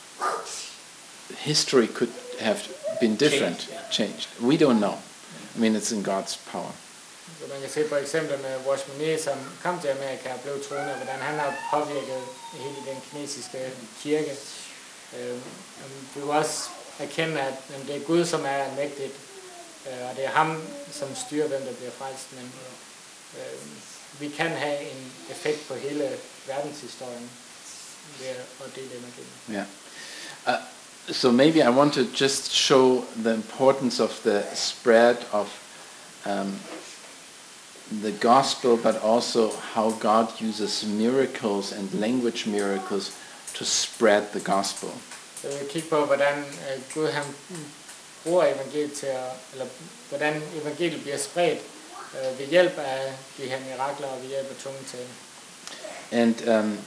[SPEAKER 1] history could have been different,
[SPEAKER 3] Changed, yeah.
[SPEAKER 1] changed. We don't know. I mean, it's in God's power.
[SPEAKER 2] Så man kan se på eksempler med Watchman, som kom til Amerika og blev troende, og hvordan han har påvirket hele den kinesiske kirke. Øh, vi vil også erkende, at jamen, det er Gud, som er mægtigt, øh, og det er ham, som styrer, hvem der bliver frelst. Men øh, vi kan have en effekt på hele verdenshistorien ved at dele evangeliet.
[SPEAKER 1] Yeah. Uh, so maybe I want to just show the importance of the spread of um, the gospel, but also how God uses miracles and language miracles to spread the gospel.
[SPEAKER 2] Så vi vil kigge på, hvordan øh, Gud han bruger evangeliet til at, eller hvordan evangeliet bliver spredt øh, ved hjælp af de her mirakler og ved hjælp af tungetale.
[SPEAKER 1] And um,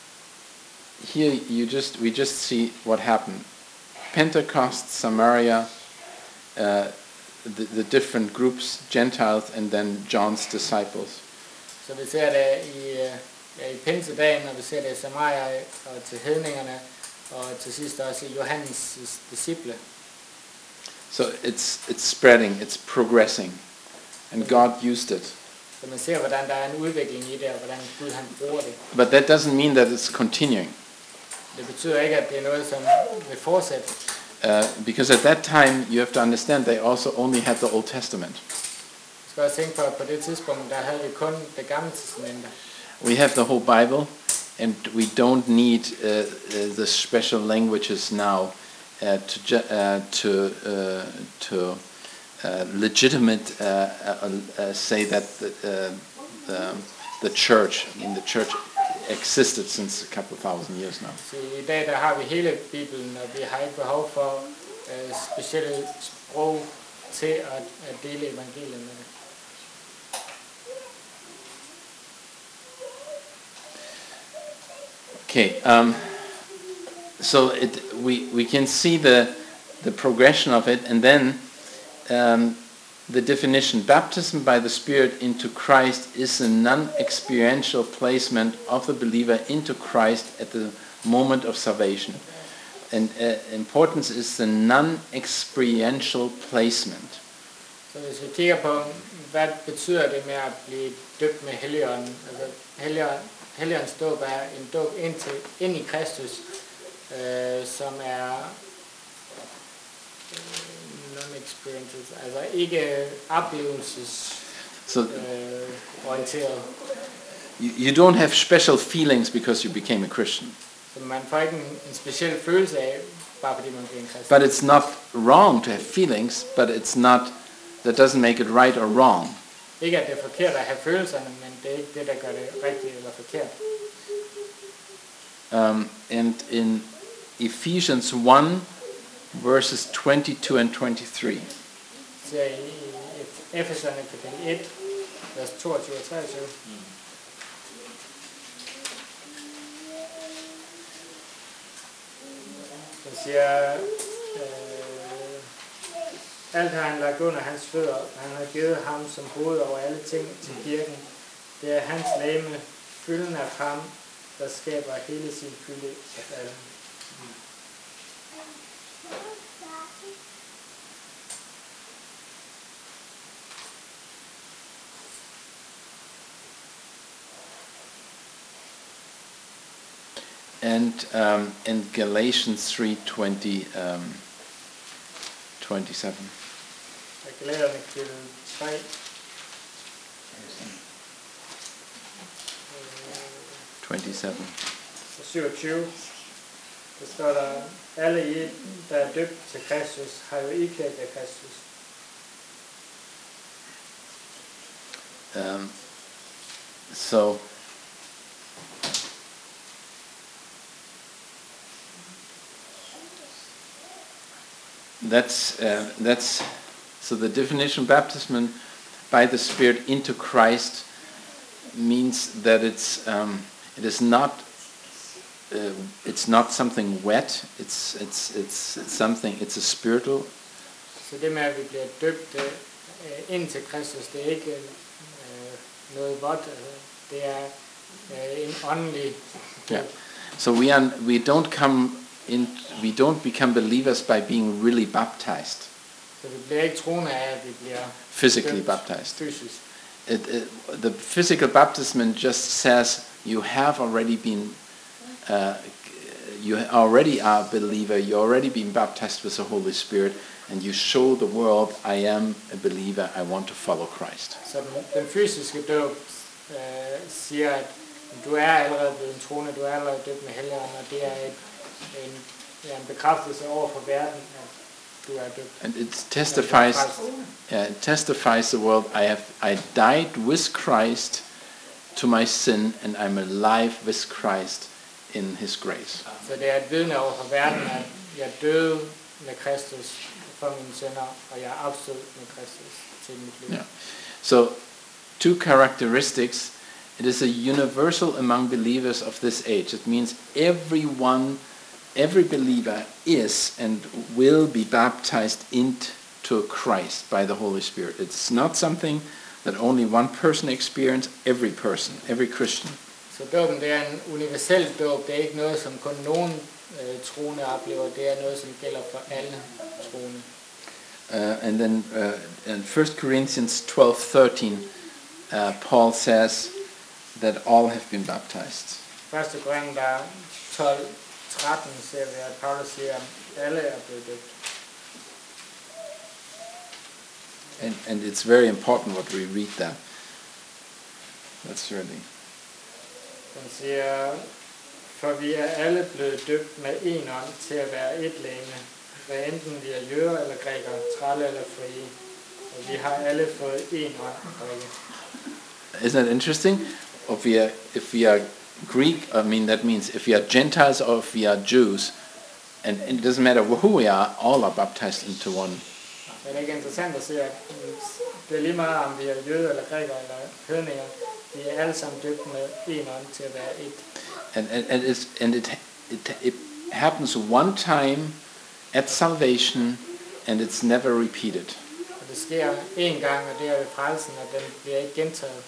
[SPEAKER 1] here you just we just see what happened. Pentecost, Samaria, uh, the, the different groups, Gentiles, and then John's disciples.
[SPEAKER 2] Så vi ser det i, øh, ja, i pinsedagen, og vi ser det i Samaria og til hedningerne, og til sidst også i Johannes' disciple.
[SPEAKER 1] So it's it's spreading, it's progressing, and God used it.
[SPEAKER 2] Så man ser, hvordan der er en udvikling i det, og hvordan Gud han bruger det.
[SPEAKER 1] But that doesn't mean that it's continuing,
[SPEAKER 2] Det betyder ikke, at det er noget, som vil fortsætte.
[SPEAKER 1] uh, because at that time you have to understand they also only had the Old Testament.
[SPEAKER 2] Vi skal også tænke på, at på det tidspunkt, der havde vi kun det gamle testamente.
[SPEAKER 1] We have the whole Bible, and we don't need uh, uh, the special languages now uh, to ju- uh, to uh, to uh, legitimate uh, uh, uh, say that the, uh, the the church, I mean the church existed since a couple of thousand years now.
[SPEAKER 2] Så i dag der har vi hele Bibelen, og vi har ikke behov for øh, specielle sprog til at, at dele evangeliet med det.
[SPEAKER 1] Okay, um, so it, we we can see the the progression of it, and then um, the definition: baptism by the Spirit into Christ is a non-experiential placement of the believer into Christ at the moment of salvation. And uh, importance is the non-experiential placement.
[SPEAKER 2] Så hvis vi kigger på, hvad betyder det med at blive døbt med Helligånden? Altså Helligånd, Helligåndens dåb er en dåb ind, til, ind i Kristus, øh, som er øh, non-experiential, altså ikke oplevelses
[SPEAKER 1] So
[SPEAKER 2] øh, orienteret.
[SPEAKER 1] you, you don't have special feelings because you became a Christian.
[SPEAKER 2] Så man får ikke en, en speciel følelse af, bare fordi man bliver en kristen.
[SPEAKER 1] But it's not wrong to have feelings, but it's not, that doesn't make it right or wrong.
[SPEAKER 2] Ikke at det er forkert at have følelserne, men det er ikke det, der gør det rigtigt eller forkert.
[SPEAKER 1] Um, and in Ephesians one, verses twenty-two and twenty-three.
[SPEAKER 2] Ser i i Efeserne kapitel et, vers toogtyve og treogtyve. Den siger, øh, alt har han lagt under hans fødder, og han har givet ham som hoved over alle ting til kirken. Det er hans legeme, fylden af ham, der skaber hele sin fylde af alle.
[SPEAKER 1] And um, in Galatians three twenty, um, twenty-seven.
[SPEAKER 2] Galaterne kapitel tre,
[SPEAKER 1] twenty-seven.
[SPEAKER 2] og syvogtyve, der står der, alle I, der er døbt til Kristus, har jo iklædt af Kristus.
[SPEAKER 1] Um, so that's uh, that's so the definition of baptism by the Spirit into Christ means that it's um, it is not uh, it's not something wet. It's it's it's it's something. It's a spiritual.
[SPEAKER 2] Så det med, at vi bliver døbt øh, ind til Kristus, det er ikke øh, noget vådt. Altså, det er øh, en åndelig døb.
[SPEAKER 1] Yeah. So we are we don't come in. We don't become believers by being really baptized.
[SPEAKER 2] Så vi bliver ikke troende af, at vi bliver
[SPEAKER 1] Physically
[SPEAKER 2] døbt
[SPEAKER 1] baptized.
[SPEAKER 2] fysisk.
[SPEAKER 1] It, it, the physical baptism just says you have already been, uh, you already are a believer, you already been baptized with the Holy Spirit, and you show the world, I am a believer, I want to follow Christ.
[SPEAKER 2] Så den, den fysiske døb øh, siger, at du er allerede blevet en troende, du er allerede døbt med Helligånden, og det er et, en, ja, en bekræftelse over for verden, at du er døbt.
[SPEAKER 1] And it testifies, yeah, it testifies the world, I have, I died with Christ to my sin, and I'm alive with Christ in His grace.
[SPEAKER 2] Så det er et vidne over for verden, at jeg døde med Kristus for mine synder, og jeg er opstået med Kristus til mit liv.
[SPEAKER 1] Yeah. So, two characteristics. It is a universal among believers of this age. It means everyone, every believer is and will be baptized into Christ by the Holy Spirit. It's not something that only one person experiences, every person, every Christian.
[SPEAKER 2] Så dåben, det er en universel dåb. Det er ikke noget, som kun nogen øh, troende oplever. Det er noget, som gælder for alle troende.
[SPEAKER 1] Uh, and then uh, in First Corinthians twelve thirteen, uh, Paul says that all have been baptized.
[SPEAKER 2] Første Korinther tolv tretten ser vi, at Paulus siger, at alle er blevet døbt.
[SPEAKER 1] And, and it's very important what we read there. That's really...
[SPEAKER 2] Den siger, for vi er alle blevet døbt med en ånd til at være et legeme. Hvad enten vi er jøder eller grækere, trælle eller frie. Og vi har alle fået en ånd at drikke.
[SPEAKER 1] Isn't that interesting? If we are, if we are Greek, I mean that means if we are Gentiles or if we are Jews, and, and it doesn't matter who we are, all are baptized into one.
[SPEAKER 2] Men det er ikke interessant at se, at det er lige meget, om vi er jøder eller grækere eller hedninger. Vi er alle sammen døbt med en ånd til at være et.
[SPEAKER 1] And and, and, it's, and it, it it happens one time at salvation, and it's never repeated.
[SPEAKER 2] Og det sker en gang, og det er ved frelsen, og den bliver ikke gentaget.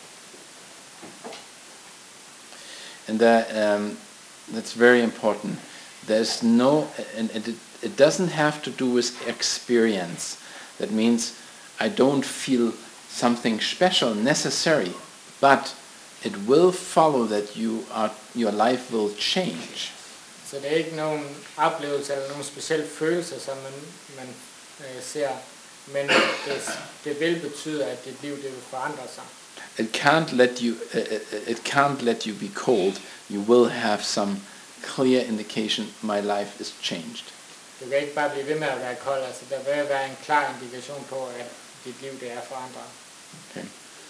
[SPEAKER 1] And that, um, that's very important. There's no, and, and it, it doesn't have to do with experience. That means I don't feel something special necessary, but it will follow that you are, your life will change.
[SPEAKER 2] Så det er ikke nogen oplevelse eller nogen speciel følelse, som man, man øh, ser, men det, det vil betyde, at dit liv det vil forandre sig.
[SPEAKER 1] It can't let you. Uh, it can't let you be cold. You will have some clear indication. My life is changed.
[SPEAKER 2] Du kan ikke bare blive ved med at være kold. Altså, der vil være en klar indikation på, at dit liv det er forandret.
[SPEAKER 1] Okay.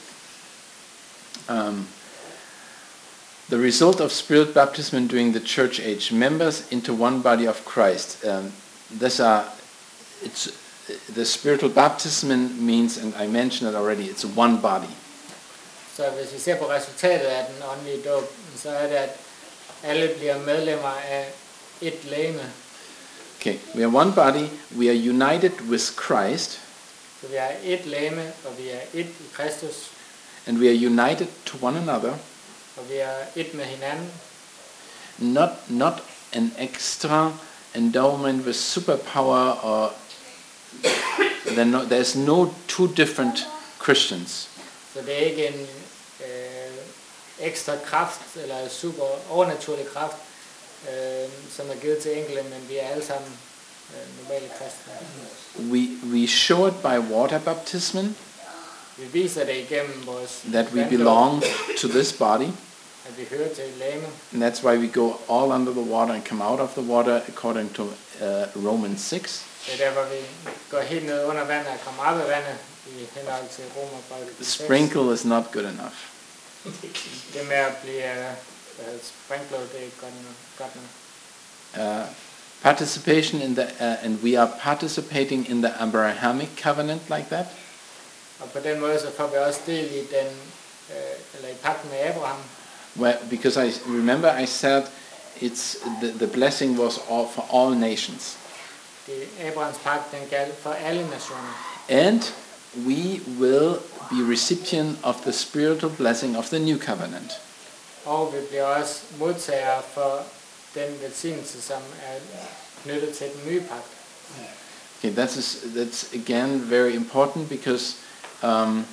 [SPEAKER 1] Um, the result of spirit baptism during the church age: members into one body of Christ. Um, these are it's the spiritual baptism means, and I mentioned it already, it's one body.
[SPEAKER 2] Så hvis vi ser på resultatet af den åndelige dåb, så er det, at alle bliver medlemmer af et legeme.
[SPEAKER 1] Okay, we are one body, we are united with Christ,
[SPEAKER 2] Så vi er et legeme, og vi er et i Kristus,
[SPEAKER 1] and we are united to one another,
[SPEAKER 2] og vi er et med hinanden.
[SPEAKER 1] not not an extra endowment with superpower, or there no, there's no two different Christians.
[SPEAKER 2] Så det er ikke en øh, ekstra kraft, eller super overnaturlig kraft, øh, som er givet til enkelte, men vi er alle sammen øh, normale kristne.
[SPEAKER 1] We we show it by water baptism
[SPEAKER 2] Vi viser det igennem vores
[SPEAKER 1] that we
[SPEAKER 2] vanddåb,
[SPEAKER 1] belong to this body,
[SPEAKER 2] at vi hører til legeme.
[SPEAKER 1] and that's why we go all under the water and come out of the water according to uh, Romans six.
[SPEAKER 2] Det er derfor, vi går helt ned under vandet og kommer op af vandet i henhold til Romerbrevet seks.
[SPEAKER 1] Sprinkle is not good enough.
[SPEAKER 2] Det med at blive uh, sprinklet, det er ikke godt nok. Godt nok.
[SPEAKER 1] Uh, participation in the uh, and we are participating in the Abrahamic covenant like that.
[SPEAKER 2] Og på den måde så får vi også del i den, uh, eller i pagten med Abraham.
[SPEAKER 1] Well, because I remember I said it's the, the blessing was all for all nations,
[SPEAKER 2] Det Abrahams pagt, den galt for alle nationer.
[SPEAKER 1] and we will be recipient of the spiritual blessing of the new covenant.
[SPEAKER 2] Og vi bliver også modtagere for den velsignelse, som er knyttet til den nye pagt.
[SPEAKER 1] Okay, that's is, that's again very important, because um,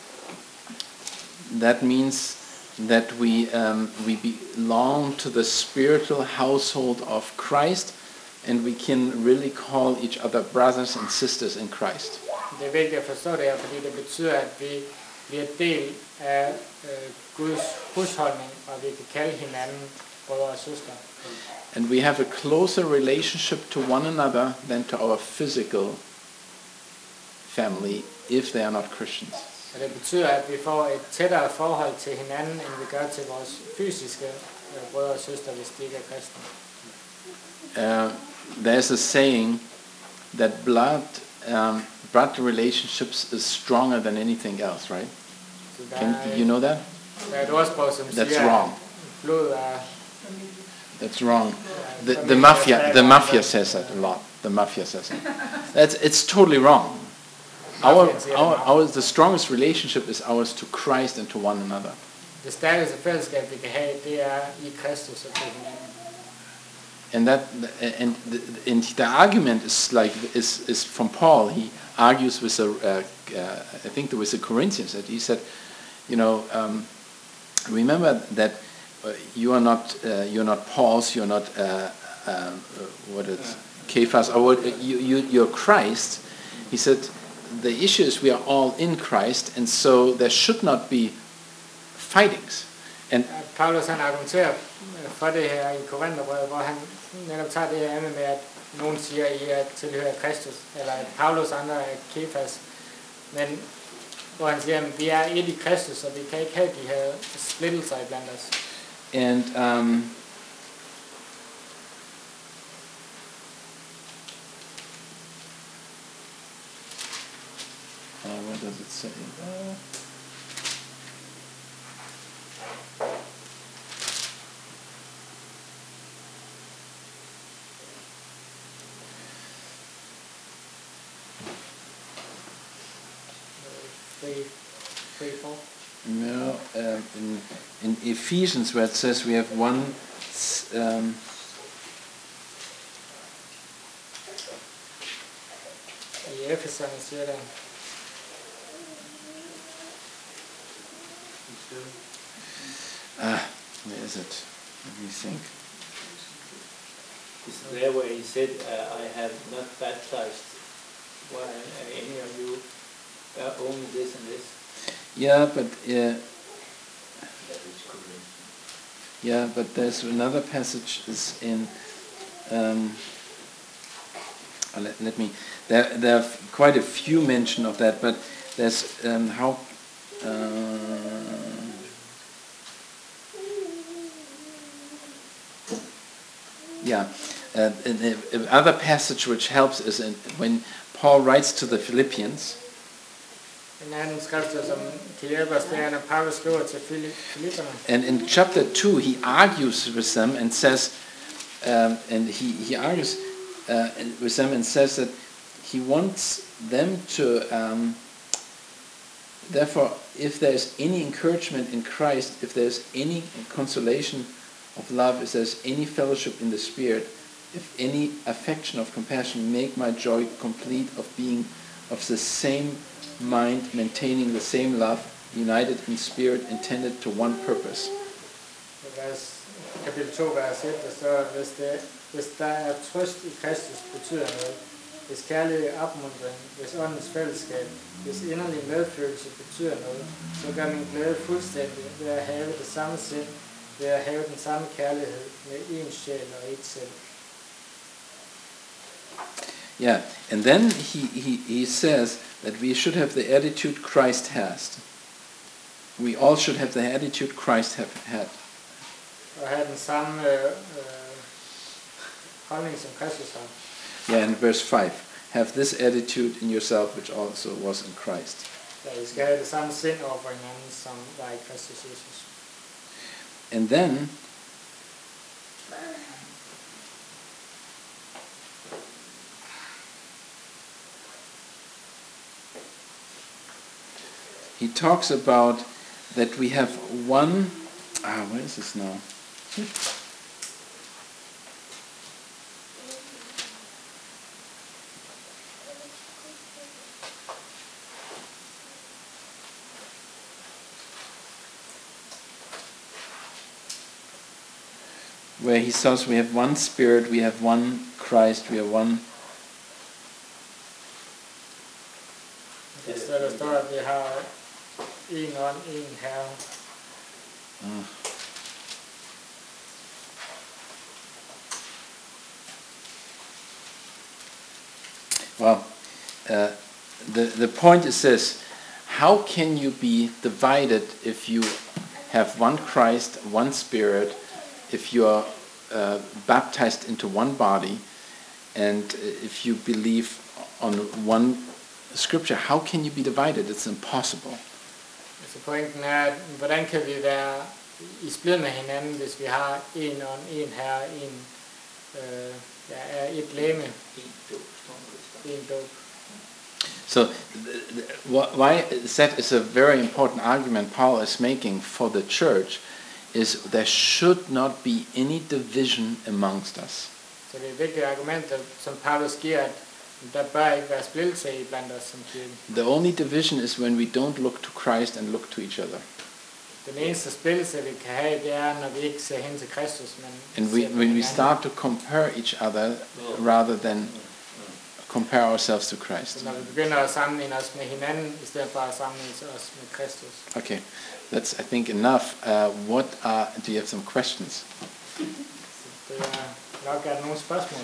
[SPEAKER 1] that means that we um, we belong to the spiritual household of Christ, and we can really call each other brothers and sisters in Christ.
[SPEAKER 2] Det er vigtigt at forstå det her, fordi det betyder, at vi bliver del af øh, Guds husholdning, og vi kan kalde hinanden brødre og søstre.
[SPEAKER 1] And we have a closer relationship to one another than to our physical family if they are not Christians.
[SPEAKER 2] Og det betyder, at vi får et tættere forhold til hinanden, end vi gør til vores fysiske øh, brødre og søstre, hvis de ikke er kristne.
[SPEAKER 1] Uh, there's a saying that blood um, blood relationships is stronger than anything else, right?
[SPEAKER 2] Så der,
[SPEAKER 1] Can
[SPEAKER 2] er,
[SPEAKER 1] you know that?
[SPEAKER 2] der er et ordsprog, som
[SPEAKER 1] That's
[SPEAKER 2] siger,
[SPEAKER 1] wrong.
[SPEAKER 2] at blod er...
[SPEAKER 1] That's wrong. The, the mafia, the mafia says that a lot. The mafia says it. That's it's totally wrong. Our, our, our, the strongest relationship is ours to Christ and to one another.
[SPEAKER 2] Det stærkeste fællesskab, vi kan have, det er i Kristus og til hinanden.
[SPEAKER 1] And that, and the, and the argument is like is is from Paul. He argues with a, uh, uh, I think there was a Corinthians that he said, you know, um, remember that uh, you are not uh, you're not Paul's, you're not uh, um, uh, what is Cephas, or what, you you you're Christ. He said the issue is we are all in Christ, and so there should not be fightings. And
[SPEAKER 2] Paulus han argumenterer for det her i Korintherbrevet, hvor han netop tager det her med, at nogen siger, at I er tilhører Kristus, eller at Paulus andre er Kefas, men hvor han siger, at vi er et i Kristus, og vi kan ikke have de her splittelser iblandt os.
[SPEAKER 1] and um, uh, what does it say? Uh,
[SPEAKER 2] Three, three, four.
[SPEAKER 1] No, um, in, in Ephesians, where it says we have one, s- um,
[SPEAKER 2] I Efeserne siger der,
[SPEAKER 1] ah, where is it? Let me think.
[SPEAKER 3] Is there where he said, uh, I have not baptized why, uh, any of you, uh, only this and this?
[SPEAKER 1] Yeah, but uh, yeah, but there's another passage is in. Um, uh, let, let me. There, there are quite a few mention of that, but there's um, how. Uh, yeah, Uh, and another passage which helps is in, when Paul writes to the Philippians.
[SPEAKER 2] En anden skrift, som kan hjælpe os, det er, når Paulus skriver til Filipperne.
[SPEAKER 1] And in chapter two, he argues with them and says, um, and he, he argues uh, with them and says that he wants them to, um, therefore, if there's any encouragement in Christ, if there's any consolation of love, if there's any fellowship in the Spirit, if any affection of compassion, make my joy complete of being of the same mind, maintaining the same love, united in spirit, intended to one purpose.
[SPEAKER 2] Vers, kapitel to, vers et, der står, hvis, det, hvis der er trøst i Kristus, betyder noget. Hvis kærlighed opmuntring, hvis åndens fællesskab, hvis inderlig medfølelse betyder noget, så gør min glæde fuldstændig ved at have det samme sind, ved at have den samme kærlighed med én sjæl og et selv.
[SPEAKER 1] Yeah, and then he, he, he says that we should have the attitude Christ has. We all should have the attitude Christ have had.
[SPEAKER 2] Og have den samme øh, holdning som Kristus har.
[SPEAKER 1] Yeah, in verse five, have this attitude in yourself which also was in Christ.
[SPEAKER 2] Ja, vi skal have det samme sind over for hinanden, som var i Kristus Jesus.
[SPEAKER 1] And then he talks about that we have one, ah, where is this now? Where he says we have one Spirit, we have one Christ, we have one.
[SPEAKER 2] Der står, der står, at vi har en ånd, en herre.
[SPEAKER 1] Uh, well, uh, the the point is this: how can you be divided if you have one Christ, one Spirit? If you are uh, baptized into one body, and if you believe on one scripture, how can you be divided? It's impossible.
[SPEAKER 2] Så pointen er, at hvordan kan vi være i splid med hinanden, hvis vi har en ånd, en herre, en øh, ja, er et legeme, en dåb.
[SPEAKER 1] So, why that is a very important argument Paul is making for the church. Is there should not be any division amongst us.
[SPEAKER 2] Så det er et vigtigt argument, som Paulus giver, at der bør ikke være splittelse i blandt os som kirke.
[SPEAKER 1] The only division is when we don't look to Christ and look to each other.
[SPEAKER 2] Den eneste splittelse vi kan have, det er når vi ikke ser hen til Kristus, men
[SPEAKER 1] and we, when we start to compare each other rather than compare ourselves to Christ.
[SPEAKER 2] Så når vi begynder at sammenligne os med hinanden i stedet for at sammenligne os med Kristus.
[SPEAKER 1] Okay. That's, I think, enough. Uh, what are, do you have some questions?
[SPEAKER 2] Det er nok er der nogle spørgsmål.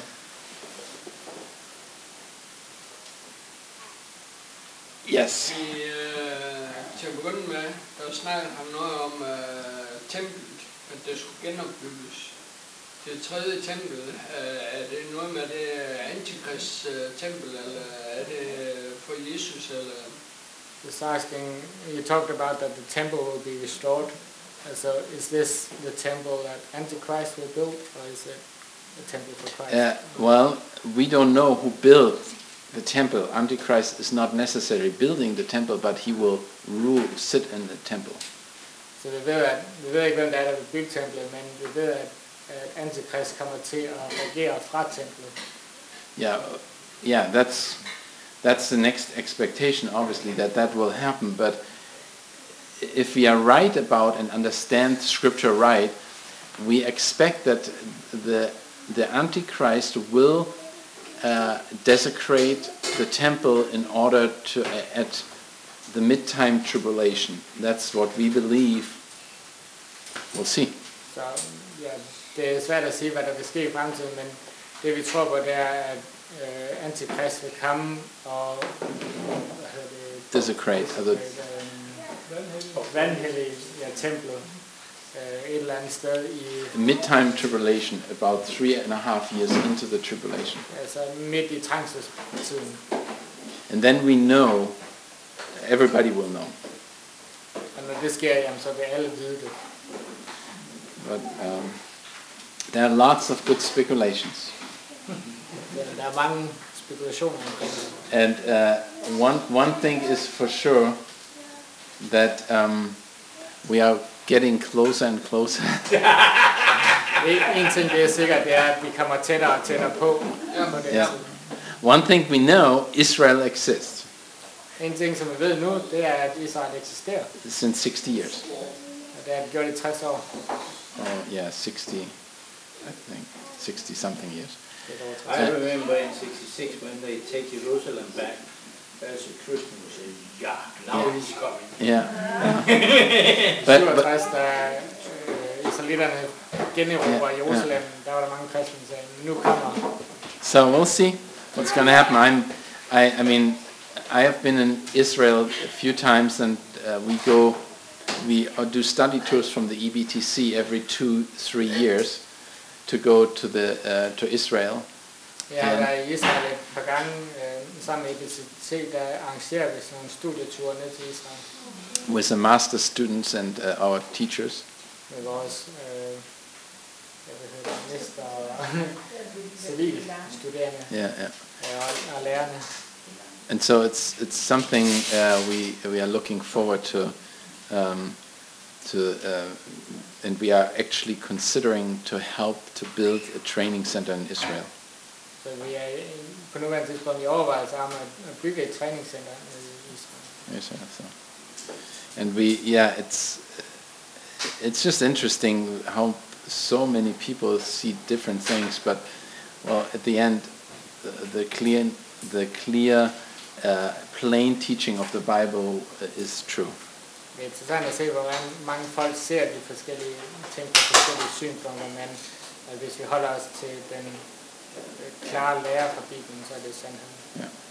[SPEAKER 1] Yes.
[SPEAKER 4] I, øh, til at begynde med, der snakkede han noget om øh, templet, at det skulle genopbygges. Det tredje tempel, øh, er det noget med det antikrist øh, tempel, eller er det for Jesus, eller?
[SPEAKER 2] Just asking, you talked about that the temple will be restored. So is this the temple that Antichrist will build, or is it the temple for Christ?
[SPEAKER 1] Uh, well, we don't know who built the temple. Antichrist is not necessarily building the temple, but he will rule, sit in the temple.
[SPEAKER 2] Så vi ved, at, vi ved ikke, hvem der er, der vil bygge templet, men vi ved, at, at Antichrist kommer til at regere fra templet.
[SPEAKER 1] Yeah, yeah, that's that's the next expectation, obviously, that that will happen. But if we are right about and understand Scripture right, we expect that the the Antichrist will uh, desecrate the temple in order to uh, at the mid-time tribulation. That's what we believe. We'll see.
[SPEAKER 2] Så ja, det er svært at sige, hvad der vil ske i fremtiden, men det vi tror på, det er, at uh, Antichrist vil komme og hvad hedder det?
[SPEAKER 1] Desecrate.
[SPEAKER 2] Desecrate um, vandhellige ja, templet. øh, et eller andet sted i,
[SPEAKER 1] Mid-time tribulation, about three and a half years into the tribulation.
[SPEAKER 2] altså midt i trængselstiden.
[SPEAKER 1] And then we know, everybody will know.
[SPEAKER 2] Og når det sker, jamen, så vil alle vide det.
[SPEAKER 1] But um, there are lots of good speculations.
[SPEAKER 2] Der er mange spekulationer omkring det.
[SPEAKER 1] And uh, one, one thing is for sure that um, we are getting closer and closer.
[SPEAKER 2] En ting, det er sikkert, det er, at vi kommer tættere og tættere på. på den
[SPEAKER 1] Yeah.
[SPEAKER 2] tid.
[SPEAKER 1] One thing we know, Israel exists
[SPEAKER 2] En ting, som vi ved nu, det er, at Israel eksisterer.
[SPEAKER 1] since sixty years.
[SPEAKER 2] Og det har det gjort i tres år.
[SPEAKER 1] Oh yeah, sixty, I think, sixty something years.
[SPEAKER 2] Det er over tres
[SPEAKER 3] I
[SPEAKER 2] år.
[SPEAKER 3] remember in sixty-six when they take Jerusalem back, there's a Christian who said, yeah, now he's coming.
[SPEAKER 1] Yeah.
[SPEAKER 2] I
[SPEAKER 1] But, but
[SPEAKER 2] syvogtres, da øh, israelitterne generobrer
[SPEAKER 1] Ja,
[SPEAKER 2] Jerusalem, der var der mange kristne, der sagde, nu kommer.
[SPEAKER 1] so we'll see what's going to happen. I'm, I, I mean, I have been in Israel a few times, and uh, we go, we uh, do study tours from the E B T C every two, three years to go to the uh, to Israel.
[SPEAKER 2] Jeg har været i Israel et par gange øh, sammen med E B T C, der arrangerer vi sådan nogle studieture ned til Israel
[SPEAKER 1] With the master students and uh, our teachers.
[SPEAKER 2] med vores øh, jeg ved ikke, mester og civilstuderende
[SPEAKER 1] Yeah, yeah.
[SPEAKER 2] og, og lærerne.
[SPEAKER 1] And so it's it's something uh, we we are looking forward to, um, to, uh, and we are actually considering to help to build a training center in Israel.
[SPEAKER 2] Så vi er i- på nuværende tidspunkt i overvejelse om at at bygge et træningscenter i Israel.
[SPEAKER 1] Israel, so. And we, yeah, it's it's just interesting how so many people see different things, but well, at the end, the, the clear the clear uh, plain teaching of the Bible uh, is true.
[SPEAKER 2] Det er interessant at se, hvordan mange folk ser de forskellige ting på forskellige synspunkter, men at hvis vi holder os til den øh, klare lære fra Bibelen, så er det sandheden.
[SPEAKER 1] Yeah.